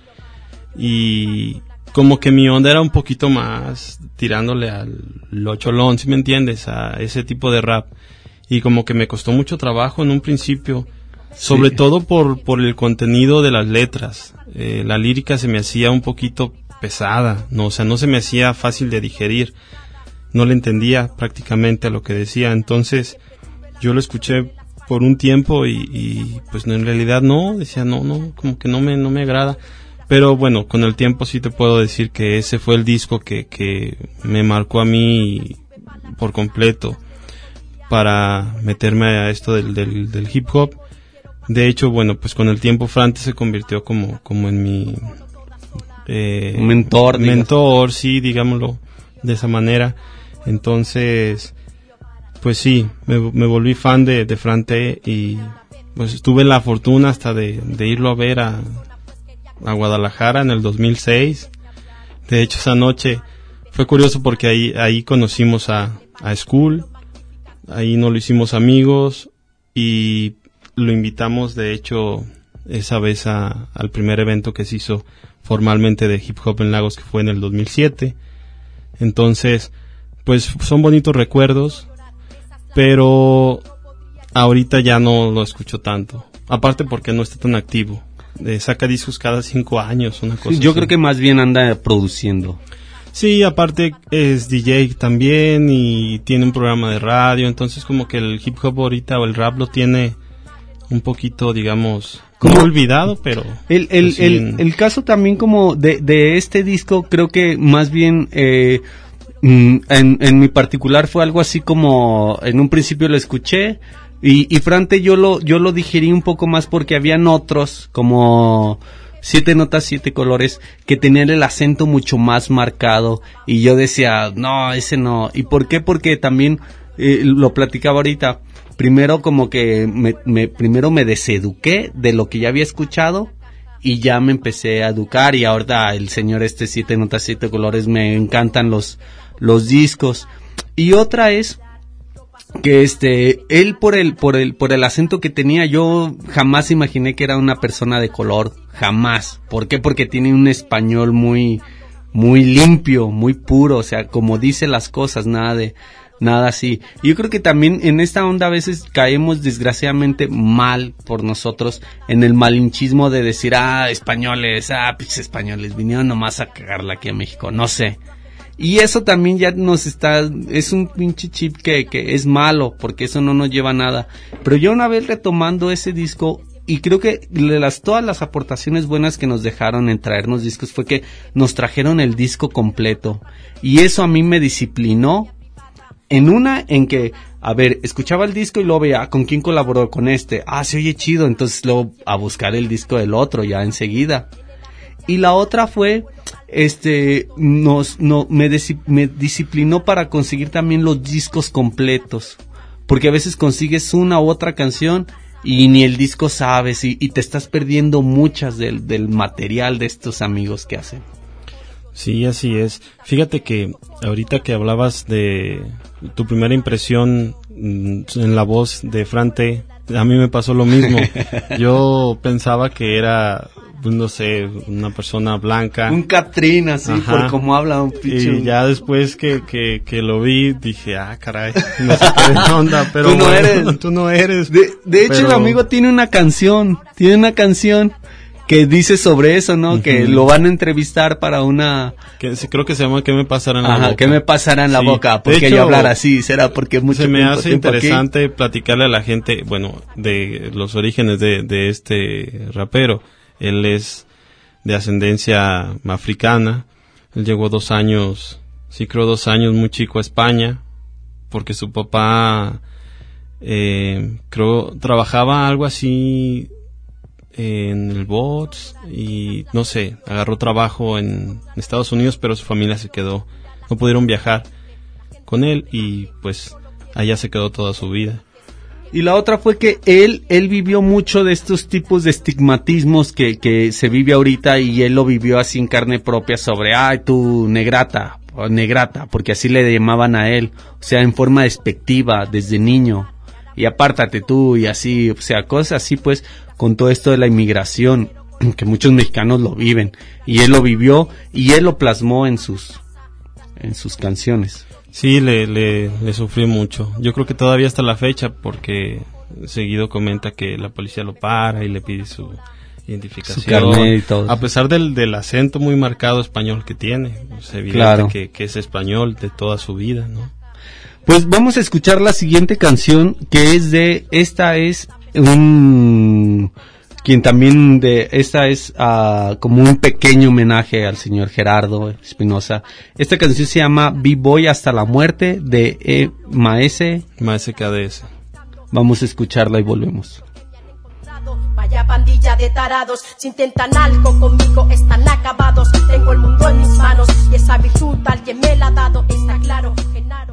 Speaker 7: y como que mi onda era un poquito más tirándole al locholón, ¿sí me entiendes? A ese tipo de rap. Y como que me costó mucho trabajo en un principio. Sobre sí. todo por, por el contenido de las letras. Eh, la lírica se me hacía un poquito pesada, no, o sea, no se me hacía fácil de digerir. No le entendía prácticamente a lo que decía. Entonces, yo lo escuché por un tiempo y, y pues en realidad no, decía no, no, como que no me, no me agrada. Pero bueno, con el tiempo sí te puedo decir que ese fue el disco que, que me marcó a mí por completo para meterme a esto del, del, del hip hop. De hecho, bueno, pues con el tiempo Frante se convirtió como, como en mi eh,
Speaker 6: mentor,
Speaker 7: mentor, digas. Sí, digámoslo de esa manera. Entonces, pues sí, me, me volví fan de, de Frante y pues tuve la fortuna hasta de, de irlo a ver a, a Guadalajara en el dos mil seis. De hecho, esa noche fue curioso porque ahí, ahí conocimos a, a School, ahí nos lo hicimos amigos y lo invitamos, de hecho, esa vez a, al primer evento que se hizo formalmente de hip hop en Lagos, que fue en el dos mil siete. Entonces, pues son bonitos recuerdos, pero ahorita ya no lo escucho tanto. Aparte porque no está tan activo. Eh, saca discos cada cinco años, una cosa
Speaker 6: Yo
Speaker 7: así.
Speaker 6: creo que más bien anda produciendo.
Speaker 7: Sí, aparte es D J también y tiene un programa de radio, entonces como que el hip hop ahorita o el rap lo tiene un poquito, digamos, como no olvidado, pero
Speaker 6: el el,
Speaker 7: pues,
Speaker 6: el,
Speaker 7: en...
Speaker 6: el caso también como de, de este disco, creo que más bien eh, en, en mi particular fue algo así como en un principio lo escuché y, y Frante yo lo yo lo digerí un poco más porque habían otros como Siete Notas, Siete Colores que tenían el acento mucho más marcado y yo decía, no, ese no. ¿Y por qué? Porque también eh, lo platicaba ahorita, primero como que me, me, primero me deseduqué de lo que ya había escuchado y ya me empecé a educar, y ahora el señor este Siete Notas, Siete Colores, me encantan los, los discos. Y otra es que este él por el por el por el acento que tenía, yo jamás imaginé que era una persona de color, jamás. ¿Por qué? Porque tiene un español muy muy limpio, muy puro, o sea, como dice las cosas, nada de nada así. Y yo creo que también en esta onda a veces caemos desgraciadamente mal por nosotros en el malinchismo de decir, ah, españoles, ah, pues españoles vinieron nomás a cagarla aquí a México, no sé. Y eso también ya nos está, es un pinche chip que, que es malo, porque eso no nos lleva a nada. Pero yo una vez retomando ese disco, y creo que de las, todas las aportaciones buenas que nos dejaron en traernos discos fue que nos trajeron el disco completo. Y eso a mí me disciplinó en una, en que, a ver, escuchaba el disco y luego veía, ¿con quién colaboró? Con este. Ah, se oye chido, entonces luego a buscar el disco del otro ya enseguida. Y la otra fue, este, nos, no, me, desi, me disciplinó para conseguir también los discos completos, porque a veces consigues una u otra canción y ni el disco sabes, y, y te estás perdiendo muchas del, del material de estos amigos que hacen.
Speaker 7: Sí, así es. Fíjate que ahorita que hablabas de tu primera impresión en la voz de Frante, a mí me pasó lo mismo. Yo pensaba que era, pues no sé, una persona blanca.
Speaker 6: Un Catrín, así, ajá, por cómo habla un picho.
Speaker 7: Y ya después que, que, que lo vi, dije, ah, caray, no sé qué onda, pero
Speaker 6: tú no
Speaker 7: bueno,
Speaker 6: eres.
Speaker 7: Tú no eres.
Speaker 6: De, de hecho,
Speaker 7: pero...
Speaker 6: el amigo tiene una canción, tiene una canción que dice sobre eso, ¿no? Uh-huh. Que lo van a entrevistar para una...
Speaker 7: Que creo que se llama ¿Qué me pasará en
Speaker 6: Ajá,
Speaker 7: la boca?
Speaker 6: ¿Qué me pasará en la
Speaker 7: sí.
Speaker 6: boca? ¿Por qué yo hablar así? ¿Será porque mucho
Speaker 7: se me
Speaker 6: tiempo,
Speaker 7: hace
Speaker 6: tiempo
Speaker 7: interesante
Speaker 6: aquí?
Speaker 7: Platicarle a la gente, bueno, de los orígenes de, de este rapero. Él es de ascendencia africana. Él llegó dos años, sí creo dos años muy chico a España, porque su papá, eh, creo, trabajaba algo así en el B O T S y no sé, agarró trabajo en Estados Unidos, pero su familia se quedó, no pudieron viajar con él y pues allá se quedó toda su vida.
Speaker 6: Y la otra fue que él él vivió mucho de estos tipos de estigmatismos que, que se vive ahorita, y él lo vivió así en carne propia sobre, ay, tú negrata, o negrata, porque así le llamaban a él, o sea, en forma despectiva desde niño, y apártate tú, y así, o sea, cosas así pues, con todo esto de la inmigración, que muchos mexicanos lo viven, y él lo vivió, y él lo plasmó en sus, en sus canciones.
Speaker 7: Sí, le, le, le sufrí mucho. Yo creo que todavía hasta la fecha, porque seguido comenta que la policía lo para y le pide su identificación.
Speaker 6: Su carnet y todo.
Speaker 7: A pesar del, del acento muy marcado español que tiene. Es evidente claro. que, que es español de toda su vida, ¿no?
Speaker 6: Pues vamos a escuchar la siguiente canción, que es de, esta es un... quien también de esta es uh, como un pequeño homenaje al señor Gerardo Espinosa. Esta canción se llama B-Boy hasta la muerte de E. Maese.
Speaker 7: Maese K D S.
Speaker 6: Vamos a escucharla y volvemos.
Speaker 5: Vaya pandilla de tarados, si intentan algo conmigo están acabados. Tengo el mundo en mis manos y esa virtud alguien me la ha dado. Está claro, Genaro.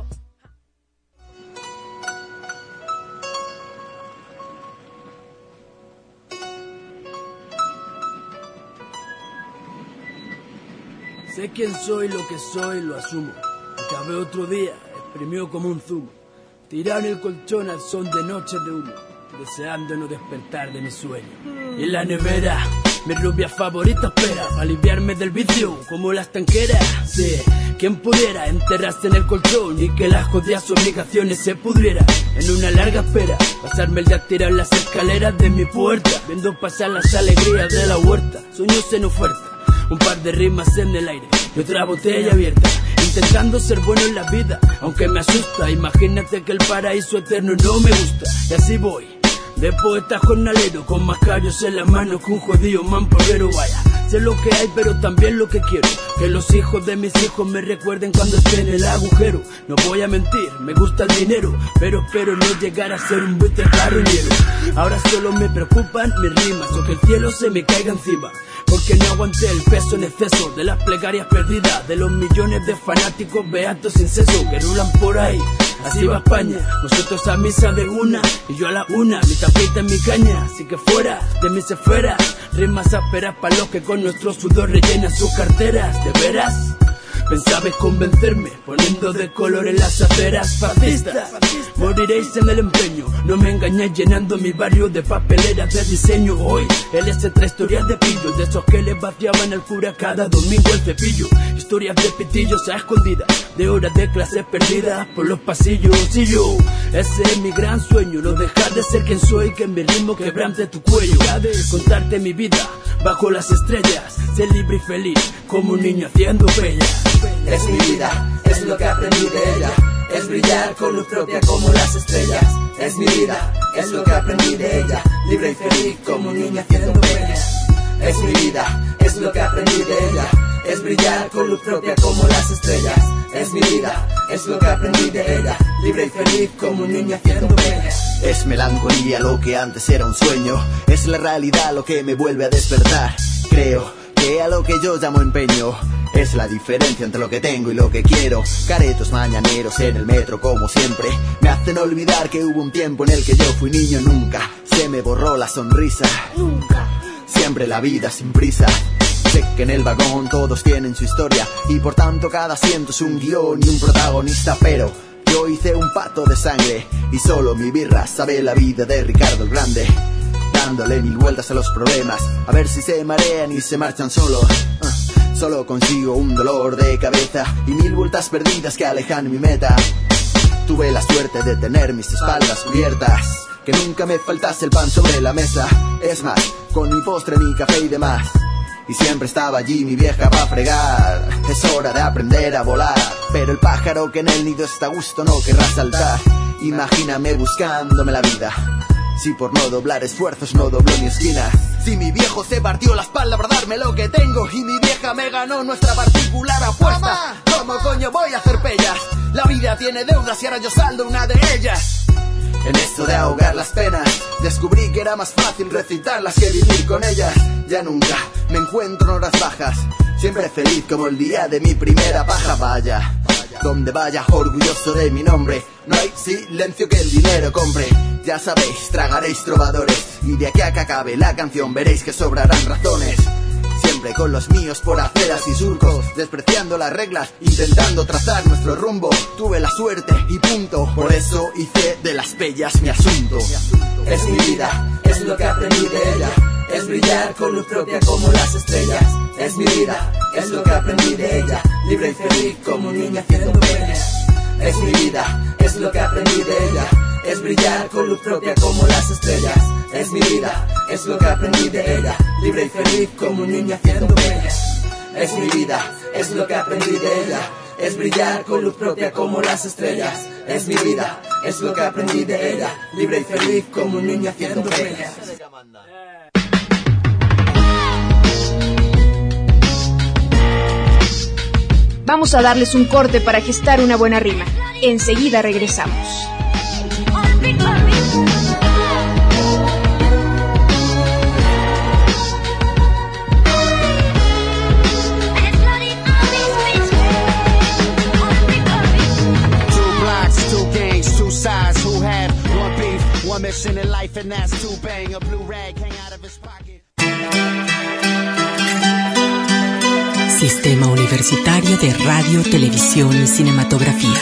Speaker 2: Sé quién soy, lo que soy, lo asumo. Acabé otro día, exprimió como un zumo. Tirado en el colchón al son de noches de humo, deseando no despertar de mi sueño. Y en la nevera, mi rubia favorita espera, para aliviarme del vicio, como las tanqueras. Sí, quien pudiera enterrarse en el colchón y que las jodidas obligaciones se pudrieran. En una larga espera, pasarme el día tirado en las escaleras de mi puerta, viendo pasar las alegrías de la huerta. Sueños en oferta, un par de rimas en el aire y otra botella abierta, intentando ser bueno en la vida, aunque me asusta. Imagínate que el paraíso eterno no me gusta. Y así voy, de poeta jornalero, con más callos en la mano que un jodido mamporrero. Vaya, sé lo que hay pero también lo que quiero, que los hijos de mis hijos me recuerden cuando esté en el agujero. No voy a mentir, me gusta el dinero, pero espero no llegar a ser un buitre carroñero. Ahora solo me preocupan mis rimas, o que el cielo se me caiga encima, porque no aguanté el peso en exceso de las plegarias perdidas, de los millones de fanáticos beatos sin seso que rulan por ahí, así va España. Nosotros a misa de una y yo a la una, mi tapita en mi caña, así que fuera de mis esferas, rimas ásperas para los que con nuestro sudor rellenan sus carteras. ¿De veras? Pensabais convencerme poniendo de color en las aceras. Fascistas, moriréis en el empeño. No me engañáis llenando mi barrio de papeleras de diseño. Hoy el S trae historias de pillos, de esos que le vaciaban al cura cada domingo el cepillo. Historias de pitillos a escondidas, de horas de clases perdidas por los pasillos. Y yo, ese es mi gran sueño, no dejar de ser quien soy, que en mi ritmo quebrante tu cuello. Contarte mi vida bajo las estrellas, ser libre y feliz como un niño haciendo bellas.
Speaker 3: Es mi vida, es lo que aprendí de ella, es brillar con luz propia como las estrellas. Es mi vida, es lo que aprendí de ella, libre y feliz como un niño haciendo bellas. Es mi vida, es lo que aprendí de ella, es brillar con luz propia como las estrellas. Es mi vida, es lo que aprendí de ella, libre y feliz como un niño haciendo bellas.
Speaker 8: Es melancolía lo que antes era un sueño, es la realidad lo que me vuelve a despertar. Creo que a lo que yo llamo empeño es la diferencia entre lo que tengo y lo que quiero. Caretos mañaneros en el metro como siempre me hacen olvidar que hubo un tiempo en el que yo fui niño. Nunca se me borró la sonrisa, nunca, siempre la vida sin prisa. Sé que en el vagón todos tienen su historia y por tanto cada asiento es un guión y un protagonista, pero yo hice un pacto de sangre y solo mi birra sabe la vida de Ricardo el Grande, dándole mil vueltas a los problemas a ver si se marean y se marchan solos. uh, Solo consigo un dolor de cabeza y mil vueltas perdidas que alejan mi meta. Tuve la suerte de tener mis espaldas cubiertas, que nunca me faltase el pan sobre la mesa. Es más, con mi postre, mi café y demás, y siempre estaba allí mi vieja pa' fregar. Es hora de aprender a volar, pero el pájaro que en el nido está a gusto no querrá saltar. Imagíname buscándome la vida, si por no doblar esfuerzos no dobló mi esquina. Si mi viejo se partió la espalda por darme lo que tengo y mi vieja me ganó nuestra particular apuesta, ¡Mamá! ¿Cómo coño voy a hacer pellas? La vida tiene deudas y ahora yo saldo una de ellas. En esto de ahogar las penas descubrí que era más fácil recitarlas que vivir con ellas. Ya nunca me encuentro en horas bajas, siempre feliz como el día de mi primera paja. Vaya, donde vaya orgulloso de mi nombre, no hay silencio que el dinero compre. Ya sabéis, tragaréis trovadores y de aquí a que acabe la canción veréis que sobrarán razones. Siempre con los míos por aceras y surcos, despreciando las reglas, intentando trazar nuestro rumbo. Tuve la suerte y punto, por eso hice de las bellas mi asunto.
Speaker 3: Es mi vida, es lo que aprendí de ella, es brillar con luz propia como las estrellas. Es mi vida, es lo que aprendí de ella, libre y feliz como un niño haciendo bellas. Es mi vida, es lo que aprendí de ella, es brillar con luz propia como las estrellas. Es mi vida, es lo que aprendí de ella, libre y feliz como un niño haciendo bellas. Es mi vida, es lo que aprendí de ella, es brillar con luz propia como las estrellas. Es mi vida, es lo que aprendí de ella, libre y feliz como un niño haciendo bellas.
Speaker 1: Vamos a darles un corte para gestar una buena rima. Enseguida regresamos.
Speaker 10: Sistema Universitario de Radio, Televisión y Cinematografía.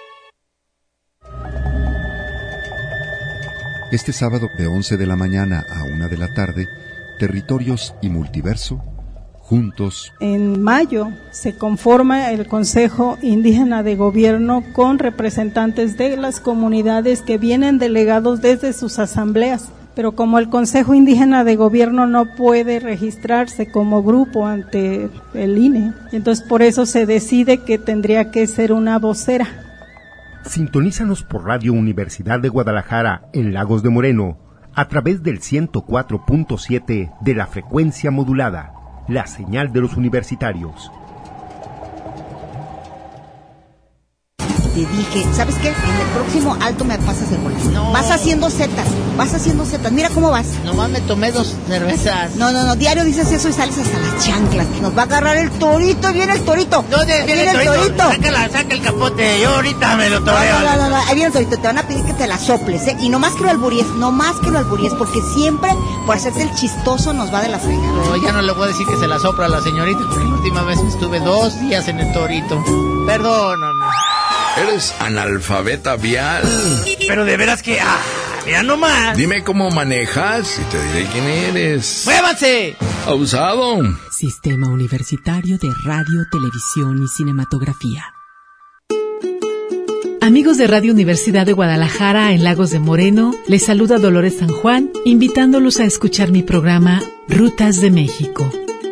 Speaker 11: Este sábado de once de la mañana a una de la tarde, Territorios y Multiverso, juntos.
Speaker 12: En mayo se conforma el Consejo Indígena de Gobierno con representantes de las comunidades que vienen delegados desde sus asambleas. Pero como el Consejo Indígena de Gobierno no puede registrarse como grupo ante el I N E, entonces por eso se decide que tendría que ser una vocera.
Speaker 13: Sintonízanos por Radio Universidad de Guadalajara en Lagos de Moreno a través del ciento cuatro punto siete de la frecuencia modulada, la señal de los universitarios.
Speaker 4: te dije, ¿sabes qué? En el próximo alto me pasas el boleto.
Speaker 9: No.
Speaker 4: Vas haciendo zetas, vas haciendo zetas. Mira cómo vas.
Speaker 9: Nomás me tomé dos cervezas.
Speaker 4: No, no, no, diario dices eso y sales hasta las chanclas. Nos va a agarrar el torito, viene el torito.
Speaker 9: ¿Dónde viene, viene el torito? torito? Sácala, saca el capote, yo ahorita me lo toreo.
Speaker 4: No, no, no, no, ahí viene el torito, te van a pedir que te la soples, ¿eh? Y nomás que lo alburíes, nomás que lo alburíes, porque siempre por hacerse el chistoso nos va de la fregada.
Speaker 9: No, ya no le voy a decir que se la sopla a la señorita, porque la última vez estuve dos días en el torito. Perdóname.
Speaker 14: ¿Eres analfabeta vial?
Speaker 9: Pero de veras que... ¡Ah! ¡Mira nomás!
Speaker 14: Dime cómo manejas y te diré quién eres.
Speaker 9: ¡Muévanse!
Speaker 14: Abusado.
Speaker 10: Sistema Universitario de Radio, Televisión y Cinematografía.
Speaker 15: Amigos de Radio Universidad de Guadalajara en Lagos de Moreno, les saluda Dolores San Juan, invitándolos a escuchar mi programa Rutas de México.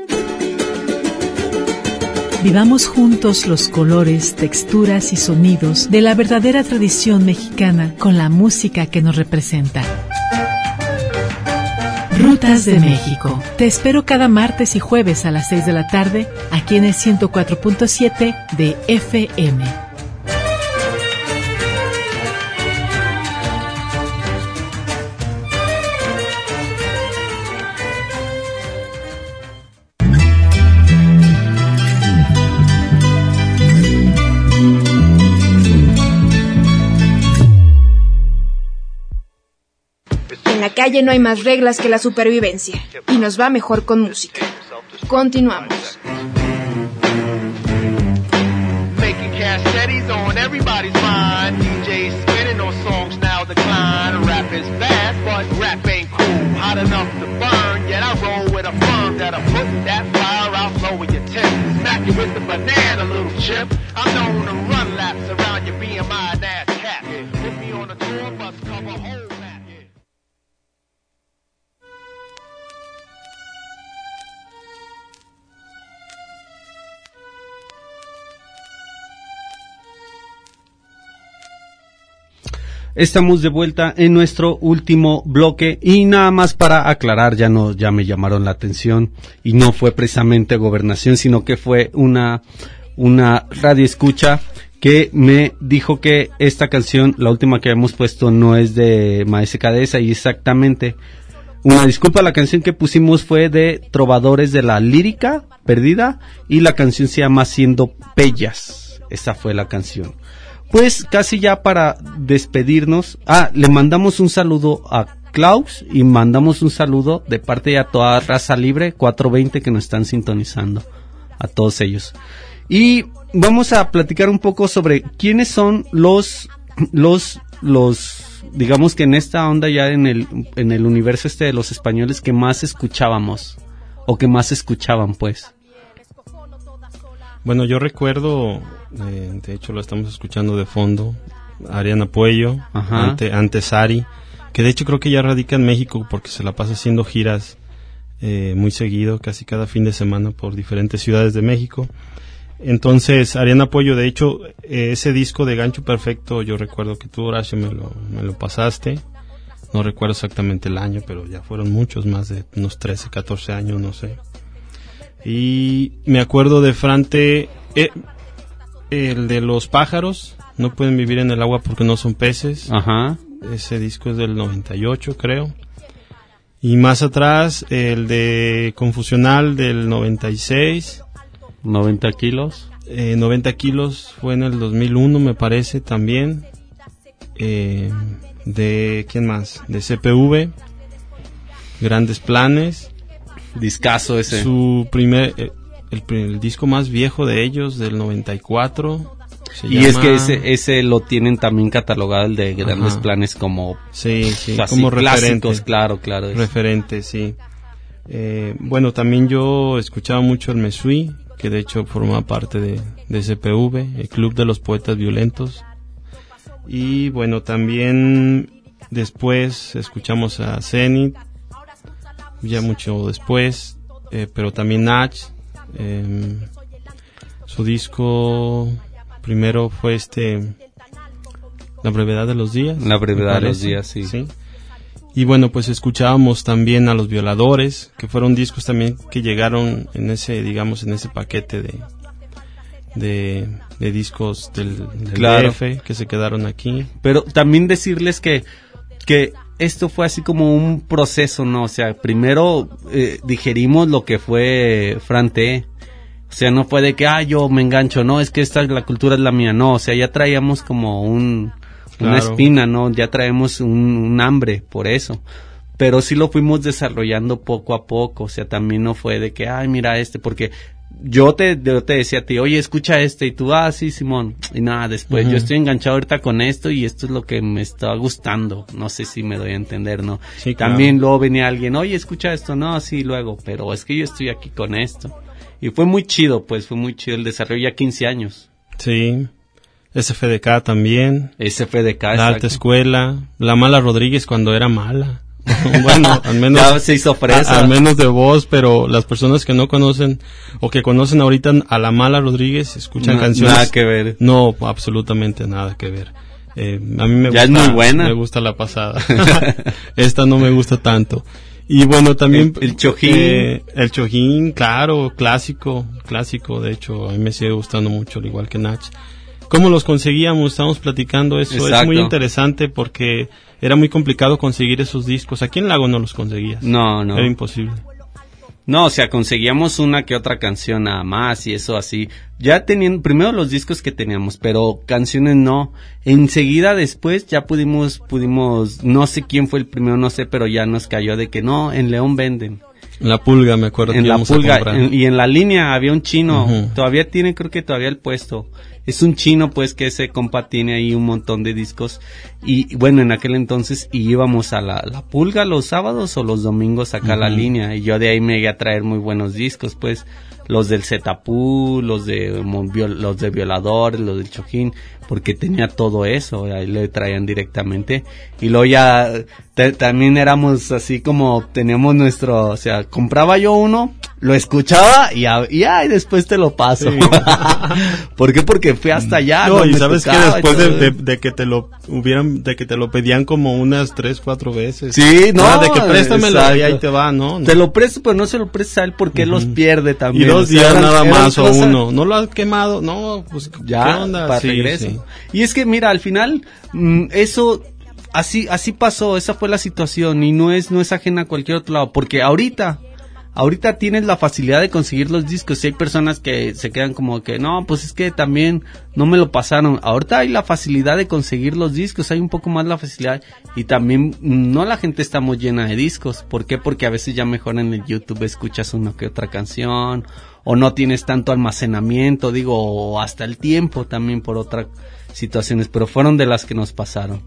Speaker 15: Vivamos juntos los colores, texturas y sonidos de la verdadera tradición mexicana con la música que nos representa. Rutas de México. Te espero cada martes y jueves a las seis de la tarde aquí en el ciento cuatro punto siete de F M.
Speaker 1: En la calle no hay más reglas que la supervivencia, y nos va mejor con música. Continuamos.
Speaker 16: Making cash steadies on everybody's mind. D Js spinning on songs now decline. Rap is fast, but rap ain't cool. Hot enough to burn, yet I roll with a firm that'll put that fire out low in your tent. Smack you with the banana, little chip. I'm known to run laps around your B M I and ass cat. Put me on a tour bus, cover whole.
Speaker 6: Estamos de vuelta en nuestro último bloque y nada más para aclarar, ya no, ya me llamaron la atención y no fue precisamente Gobernación, sino que fue una, una radio escucha que me dijo que esta canción, la última que habíamos puesto, no es de Maese Cadesa y exactamente, una disculpa, la canción que pusimos fue de Trovadores de la Lírica Perdida y la canción se llama Siendo Pellas, esa fue la canción. Pues casi ya para despedirnos, ah, le mandamos un saludo a Klaus y mandamos un saludo de parte de a toda Raza Libre cuatrocientos veinte que nos están sintonizando, a todos ellos. Y vamos a platicar un poco sobre quiénes son los, los, los, digamos que en esta onda ya en el, en el universo este de los españoles que más escuchábamos, o que más escuchaban pues.
Speaker 7: Bueno, yo recuerdo, eh, de hecho lo estamos escuchando de fondo, Ariana Puello, ante, ante Sari, que de hecho creo que ya radica en México porque se la pasa haciendo giras eh, muy seguido, casi cada fin de semana por diferentes ciudades de México. Entonces, Ariana Puello, de hecho, eh, ese disco de Gancho Perfecto, yo recuerdo que tú, Horacio, me lo, me lo pasaste, no recuerdo exactamente el año, pero ya fueron muchos, más de unos trece, catorce años, no sé. Y me acuerdo de Frante, eh, el de los pájaros, no pueden vivir en el agua porque no son peces.
Speaker 6: Ajá.
Speaker 7: Ese disco es del noventa y ocho, creo. Y más atrás, el de Confusional del noventa y seis.
Speaker 6: noventa kilos.
Speaker 7: Eh, noventa kilos fue en el dos mil uno, me parece, también. Eh, de, ¿quién más? De C P V. Grandes Planes.
Speaker 6: Discazo ese.
Speaker 7: Su primer, eh, el, el disco más viejo de ellos, del noventa y cuatro. Se
Speaker 6: y llama... es que ese, ese lo tienen también catalogado, el de Grandes Ajá. Planes, como...
Speaker 7: Sí, sí, como
Speaker 6: referente. Claro, claro.
Speaker 7: Referente, sí. Eh, bueno, también yo escuchaba mucho el Mesui, que de hecho forma parte de, de C P V, el Club de los Poetas Violentos. Y bueno, también después escuchamos a Zenith, ya mucho después, eh, pero también Nach, eh, su disco primero fue este La Brevedad de los Días.
Speaker 6: La Brevedad de los Días, sí.
Speaker 7: sí. Y bueno, pues escuchábamos también a Los Violadores, que fueron discos también que llegaron en ese, digamos, en ese paquete de de, de discos del, del
Speaker 6: claro.
Speaker 7: D F que se quedaron aquí.
Speaker 6: Pero también decirles que, que esto fue así como un proceso, ¿no? O sea, primero eh, digerimos lo que fue Fran T. O sea, no fue de que, ah, yo me engancho, no, es que esta, la cultura es la mía, no, o sea, ya traíamos como un,
Speaker 7: claro.
Speaker 6: una espina, ¿no? Ya traemos un, un hambre por eso. Pero sí lo fuimos desarrollando poco a poco, o sea, también no fue de que, ay, mira este, porque yo te, yo te decía a ti, oye, escucha este, y tú, ah, sí, Simón, y nada, después, uh-huh. yo estoy enganchado ahorita con esto, y esto es lo que me está gustando, no sé si me doy a entender, ¿no?
Speaker 7: Sí,
Speaker 6: también
Speaker 7: claro.
Speaker 6: luego venía alguien, oye, escucha esto, no, sí, luego, pero es que yo estoy aquí con esto. Y fue muy chido, pues, fue muy chido el desarrollo, ya quince años.
Speaker 7: Sí, S F D K también.
Speaker 6: S F D K,
Speaker 7: La
Speaker 6: exacto.
Speaker 7: Alta Escuela, La Mala Rodríguez cuando era mala. Bueno, al menos
Speaker 6: ya se hizo fresa.
Speaker 7: A, al menos de voz, pero las personas que no conocen o que conocen ahorita a La Mala Rodríguez escuchan
Speaker 6: no,
Speaker 7: canciones.
Speaker 6: Nada que ver.
Speaker 7: No, absolutamente nada que ver. Eh, a mí me
Speaker 6: ya
Speaker 7: gusta,
Speaker 6: es muy buena.
Speaker 7: Me gusta la pasada. Esta no me gusta tanto. Y bueno, también
Speaker 6: el, el Chojín,
Speaker 7: eh, el Chojín, claro, clásico, clásico. De hecho, a mí me sigue gustando mucho, al igual que Nach. ¿Cómo los conseguíamos? Estábamos platicando eso.
Speaker 6: Exacto.
Speaker 7: Es muy interesante porque era muy complicado conseguir esos discos. Aquí en Lago no los conseguías.
Speaker 6: No, no.
Speaker 7: Era imposible.
Speaker 6: No, o sea, conseguíamos una que otra canción nada más y eso así. Ya tenían, primero los discos que teníamos, pero canciones no. Enseguida después ya pudimos, pudimos, no sé quién fue el primero, no sé, pero ya nos cayó de que no, en León venden.
Speaker 7: En La Pulga, me acuerdo.
Speaker 6: En
Speaker 7: que
Speaker 6: La Pulga, en, y en la línea había un chino,
Speaker 7: uh-huh.
Speaker 6: todavía tiene, creo que todavía el puesto. Es un chino, pues, que ese compa tiene ahí un montón de discos. Y, bueno, en aquel entonces íbamos a la, la Pulga los sábados o los domingos acá a uh-huh. la línea. Y yo de ahí me llegué a traer muy buenos discos, pues. Los del Zetapú, los de, los de Violadores, los del Chojín. Porque tenía todo eso, ahí le traían directamente. Y luego ya te, también éramos así como teníamos nuestro, o sea, compraba yo uno, lo escuchaba y ya, y, ya, y después te lo paso. Sí. ¿Por qué? Porque fui hasta allá.
Speaker 7: No, y sabes que después de, de, de que te lo hubieran, de que te lo pedían como unas tres, cuatro veces.
Speaker 6: Sí, no.
Speaker 7: Ah, de que préstamelo y ahí te va, ¿no?
Speaker 6: Te lo presto, pero no se lo prestas a él porque él uh-huh. los pierde también.
Speaker 7: Y dos días o sea, nada más o
Speaker 6: cosa...
Speaker 7: uno. ¿No lo has quemado? No, pues,
Speaker 6: ya,
Speaker 7: ¿qué onda?
Speaker 6: Para
Speaker 7: sí,
Speaker 6: regreso.
Speaker 7: Sí.
Speaker 6: Y es que mira, al final, mmm, eso, así, así pasó, esa fue la situación y no es, no es ajena a cualquier otro lado, porque ahorita, ahorita tienes la facilidad de conseguir los discos y hay personas que se quedan como que, no, pues es que también no me lo pasaron. Ahorita hay la facilidad de conseguir los discos, hay un poco más la facilidad y también no la gente está muy llena de discos. ¿Por qué? Porque a veces ya mejor en el YouTube escuchas una que otra canción o no tienes tanto almacenamiento, digo, o hasta el tiempo también por otras situaciones, pero fueron de las que nos pasaron.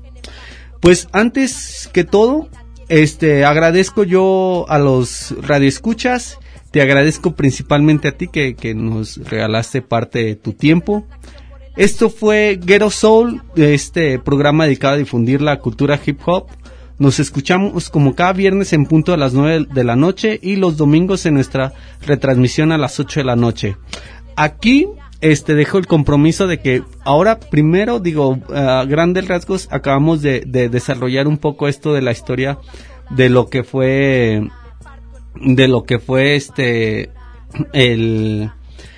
Speaker 6: Pues antes que todo, este, agradezco yo a los radioescuchas, te agradezco principalmente a ti que, que nos regalaste parte de tu tiempo. Esto fue Ghetto Soul, este programa dedicado a difundir la cultura hip hop. Nos escuchamos como cada viernes en punto a las nueve de la noche y los domingos en nuestra retransmisión a las ocho de la noche. Aquí este dejo el compromiso de que ahora primero digo a uh, grandes rasgos acabamos de, de desarrollar un poco esto de la historia de lo que fue de lo que fue este el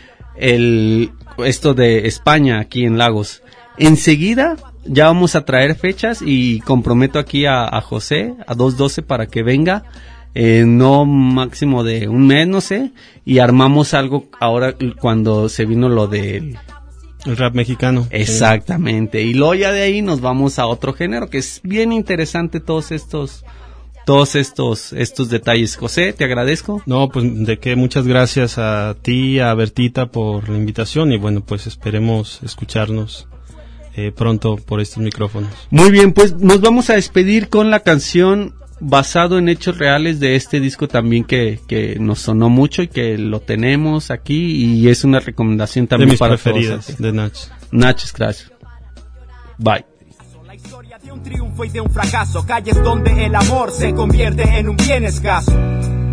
Speaker 6: el esto de España aquí en Lagos. Enseguida ya vamos a traer fechas y comprometo aquí a, a José a dos doce para que venga. Eh, no máximo de un mes, no sé, y armamos algo ahora cuando se vino lo del
Speaker 7: el rap mexicano.
Speaker 6: Exactamente, sí. Y luego ya de ahí nos vamos a otro género que es bien interesante todos estos todos estos estos detalles. José, te agradezco.
Speaker 7: No, pues de que muchas gracias a ti, a Bertita por la invitación y bueno, pues esperemos escucharnos eh, pronto por estos micrófonos.
Speaker 6: Muy bien, pues nos vamos a despedir con la canción basado en hechos reales de este disco también que, que nos sonó mucho y que lo tenemos aquí y es una recomendación también
Speaker 7: de mis
Speaker 6: para
Speaker 7: preferidas
Speaker 6: todos.
Speaker 7: De Nach.
Speaker 6: Nach, gracias. Bye.
Speaker 17: La historia de un triunfo y de un fracaso, calles donde el amor se convierte en un bien escaso.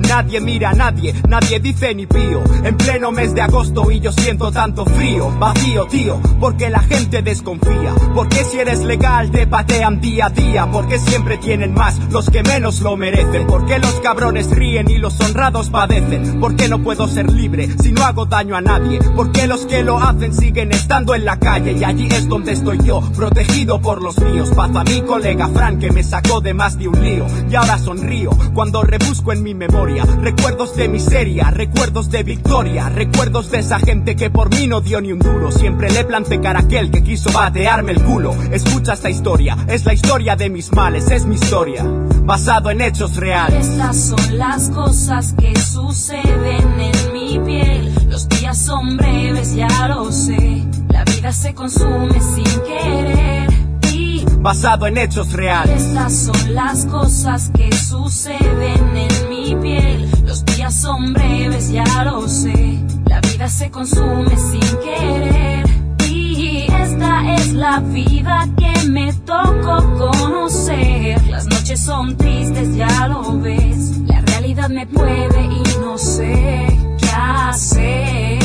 Speaker 17: nadie mira a nadie, nadie dice ni pío. En pleno mes de agosto y yo siento tanto frío, vacío, tío, porque la gente desconfía. Porque si eres legal te patean día a día. Porque siempre tienen más los que menos lo merecen. Porque los cabrones ríen y los honrados padecen. Porque no puedo ser libre si no hago daño a nadie. Porque los que lo hacen siguen estando en la calle. Y allí es donde estoy yo, protegido por los míos. Paz a mi colega Fran que me sacó de más de un lío. Y ahora sonrío cuando rebusco en mi memoria recuerdos de miseria, recuerdos de victoria, recuerdos de esa gente que por mí no dio ni un duro. Siempre le planté cara a aquel que quiso batearme el culo. Escucha esta historia, es la historia de mis males, es mi historia, basado en hechos reales.
Speaker 18: Estas son las cosas que suceden en mi piel. Los días son breves, ya lo sé. La vida se consume sin querer. Y
Speaker 17: basado en hechos reales.
Speaker 18: Estas son las cosas que suceden en mi piel. Los días son breves, ya lo sé. La vida se consume sin querer. Y esta es la vida que me tocó conocer. Las noches son tristes, ya lo ves. La realidad me puede y no sé qué hacer.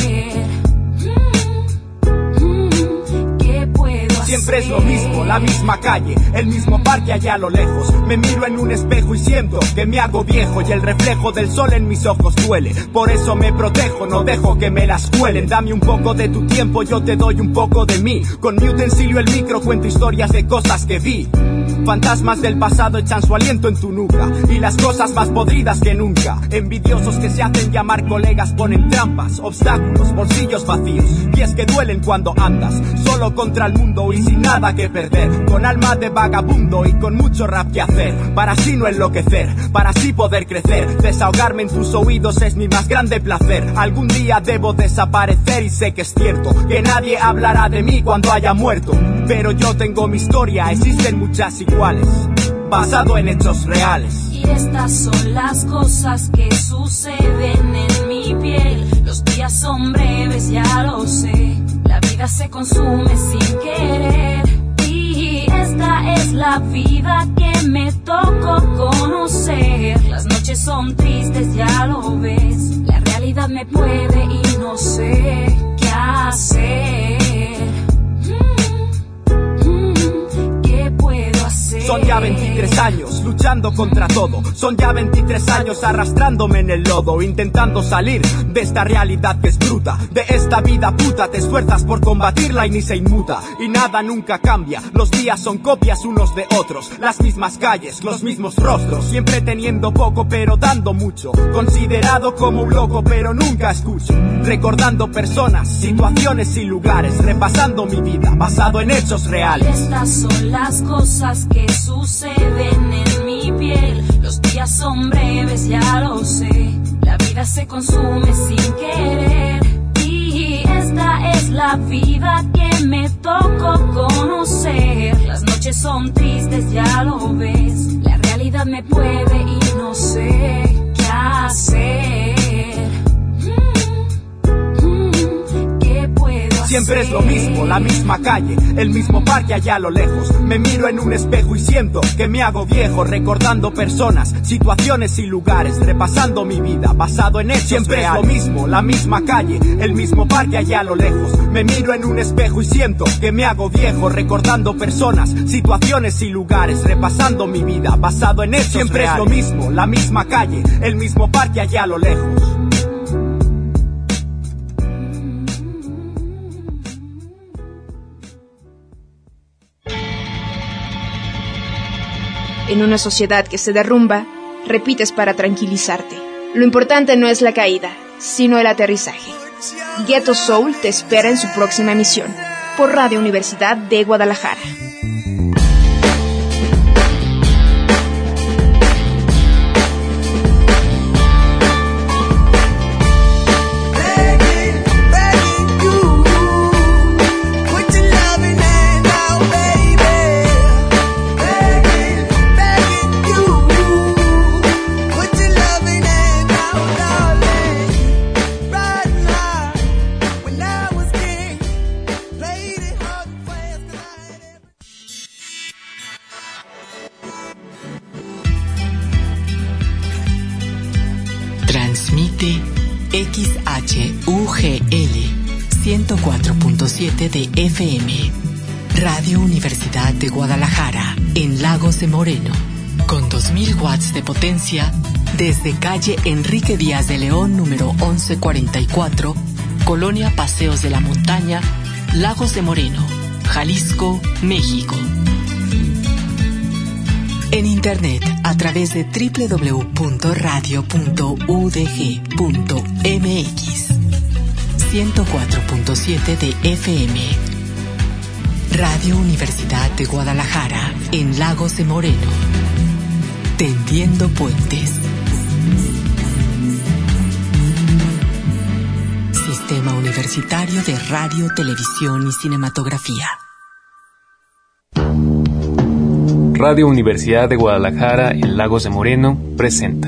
Speaker 17: Siempre es lo mismo, la misma calle, el mismo parque allá a lo lejos. Me miro en un espejo y siento que me hago viejo. Y el reflejo del sol en mis ojos duele. Por eso me protejo, no dejo que me las cuelen. Dame un poco de tu tiempo, yo te doy un poco de mí. Con mi utensilio el micro cuento historias de cosas que vi. Fantasmas del pasado echan su aliento en tu nuca. Y las cosas más podridas que nunca. Envidiosos que se hacen llamar colegas ponen trampas, obstáculos, bolsillos vacíos. Pies que duelen cuando andas solo contra el mundo y sin nada que perder. Con alma de vagabundo y con mucho rap que hacer. Para así no enloquecer, para así poder crecer. Desahogarme en tus oídos es mi más grande placer. Algún día debo desaparecer y sé que es cierto que nadie hablará de mí cuando haya muerto. Pero yo tengo mi historia, existen muchas iguales, basado en hechos reales.
Speaker 18: Y estas son las cosas que suceden en mi piel. Los días son breves, ya lo sé. La vida se consume sin querer. Y esta es la vida que me tocó conocer. Las noches son tristes, ya lo ves. La realidad me puede y no sé qué hacer.
Speaker 17: Son ya veintitrés años luchando contra todo. Son ya veintitrés años arrastrándome en el lodo, intentando salir de esta realidad que es bruta. De esta vida puta te esfuerzas por combatirla y ni se inmuta. Y nada nunca cambia, los días son copias unos de otros. Las mismas calles, los mismos rostros. Siempre teniendo poco pero dando mucho. Considerado como un loco pero nunca escucho. Recordando personas, situaciones y lugares. Repasando mi vida, basado en hechos reales.
Speaker 18: Estas son las cosas que suceden en mi piel. Los días son breves, ya lo sé. La vida se consume sin querer. Y esta es la vida que me tocó conocer. Las noches son tristes, ya lo ves. La realidad me puede y no sé qué hacer.
Speaker 17: Siempre es lo mismo, la misma calle, el mismo parque allá a lo lejos. Me miro en un espejo y siento que me hago viejo. Recordando personas, situaciones y lugares. Repasando mi vida, basado en hechos Siempre reales. Es lo mismo, la misma calle, el mismo parque allá a lo lejos. Me miro en un espejo y siento que me hago viejo. Recordando personas, situaciones y lugares. Repasando mi vida, basado en hechos Siempre reales. Es lo mismo, la misma calle, el mismo parque allá a lo lejos.
Speaker 1: En una sociedad que se derrumba, repites para tranquilizarte. Lo importante no es la caída, sino el aterrizaje. Ghetto Soul te espera en su próxima emisión, por Radio Universidad de Guadalajara.
Speaker 10: Emite X H U G L ciento cuatro punto siete de F M. Radio Universidad de Guadalajara, en Lagos de Moreno, con dos mil watts de potencia, desde calle Enrique Díaz de León, número once cuarenta y cuatro, Colonia Paseos de la Montaña, Lagos de Moreno, Jalisco, México. En internet a través de doble u doble u doble u punto radio punto u d g punto m x. ciento cuatro punto siete de F M. Radio Universidad de Guadalajara, en Lagos de Moreno. Tendiendo puentes. Sistema Universitario de Radio, Televisión y Cinematografía.
Speaker 19: Radio Universidad de Guadalajara en Lagos de Moreno presenta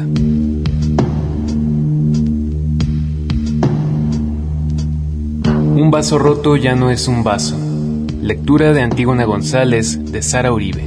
Speaker 19: Un vaso roto ya no es un vaso. Lectura de Antígona González de Sara Uribe.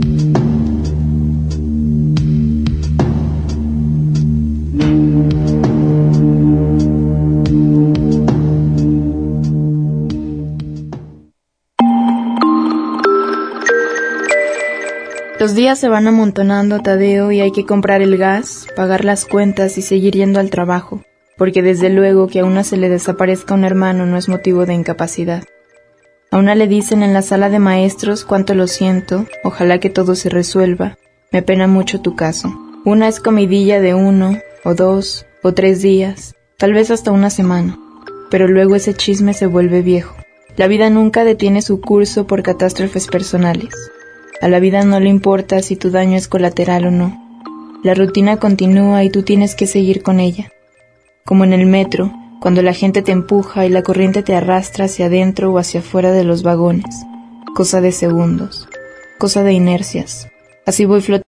Speaker 20: Los días se van amontonando, Tadeo, y hay que comprar el gas, pagar las cuentas y seguir yendo al trabajo, porque desde luego que a una se le desaparezca un hermano no es motivo de incapacidad. A una le dicen en la sala de maestros cuánto lo siento, ojalá que todo se resuelva, me pena mucho tu caso. Una es comidilla de uno, o dos, o tres días, tal vez hasta una semana, pero luego ese chisme se vuelve viejo. La vida nunca detiene su curso por catástrofes personales. A la vida no le importa si tu daño es colateral o no. La rutina continúa y tú tienes que seguir con ella. Como en el metro, cuando la gente te empuja y la corriente te arrastra hacia adentro o hacia afuera de los vagones. Cosa de segundos. Cosa de inercias. Así voy flotando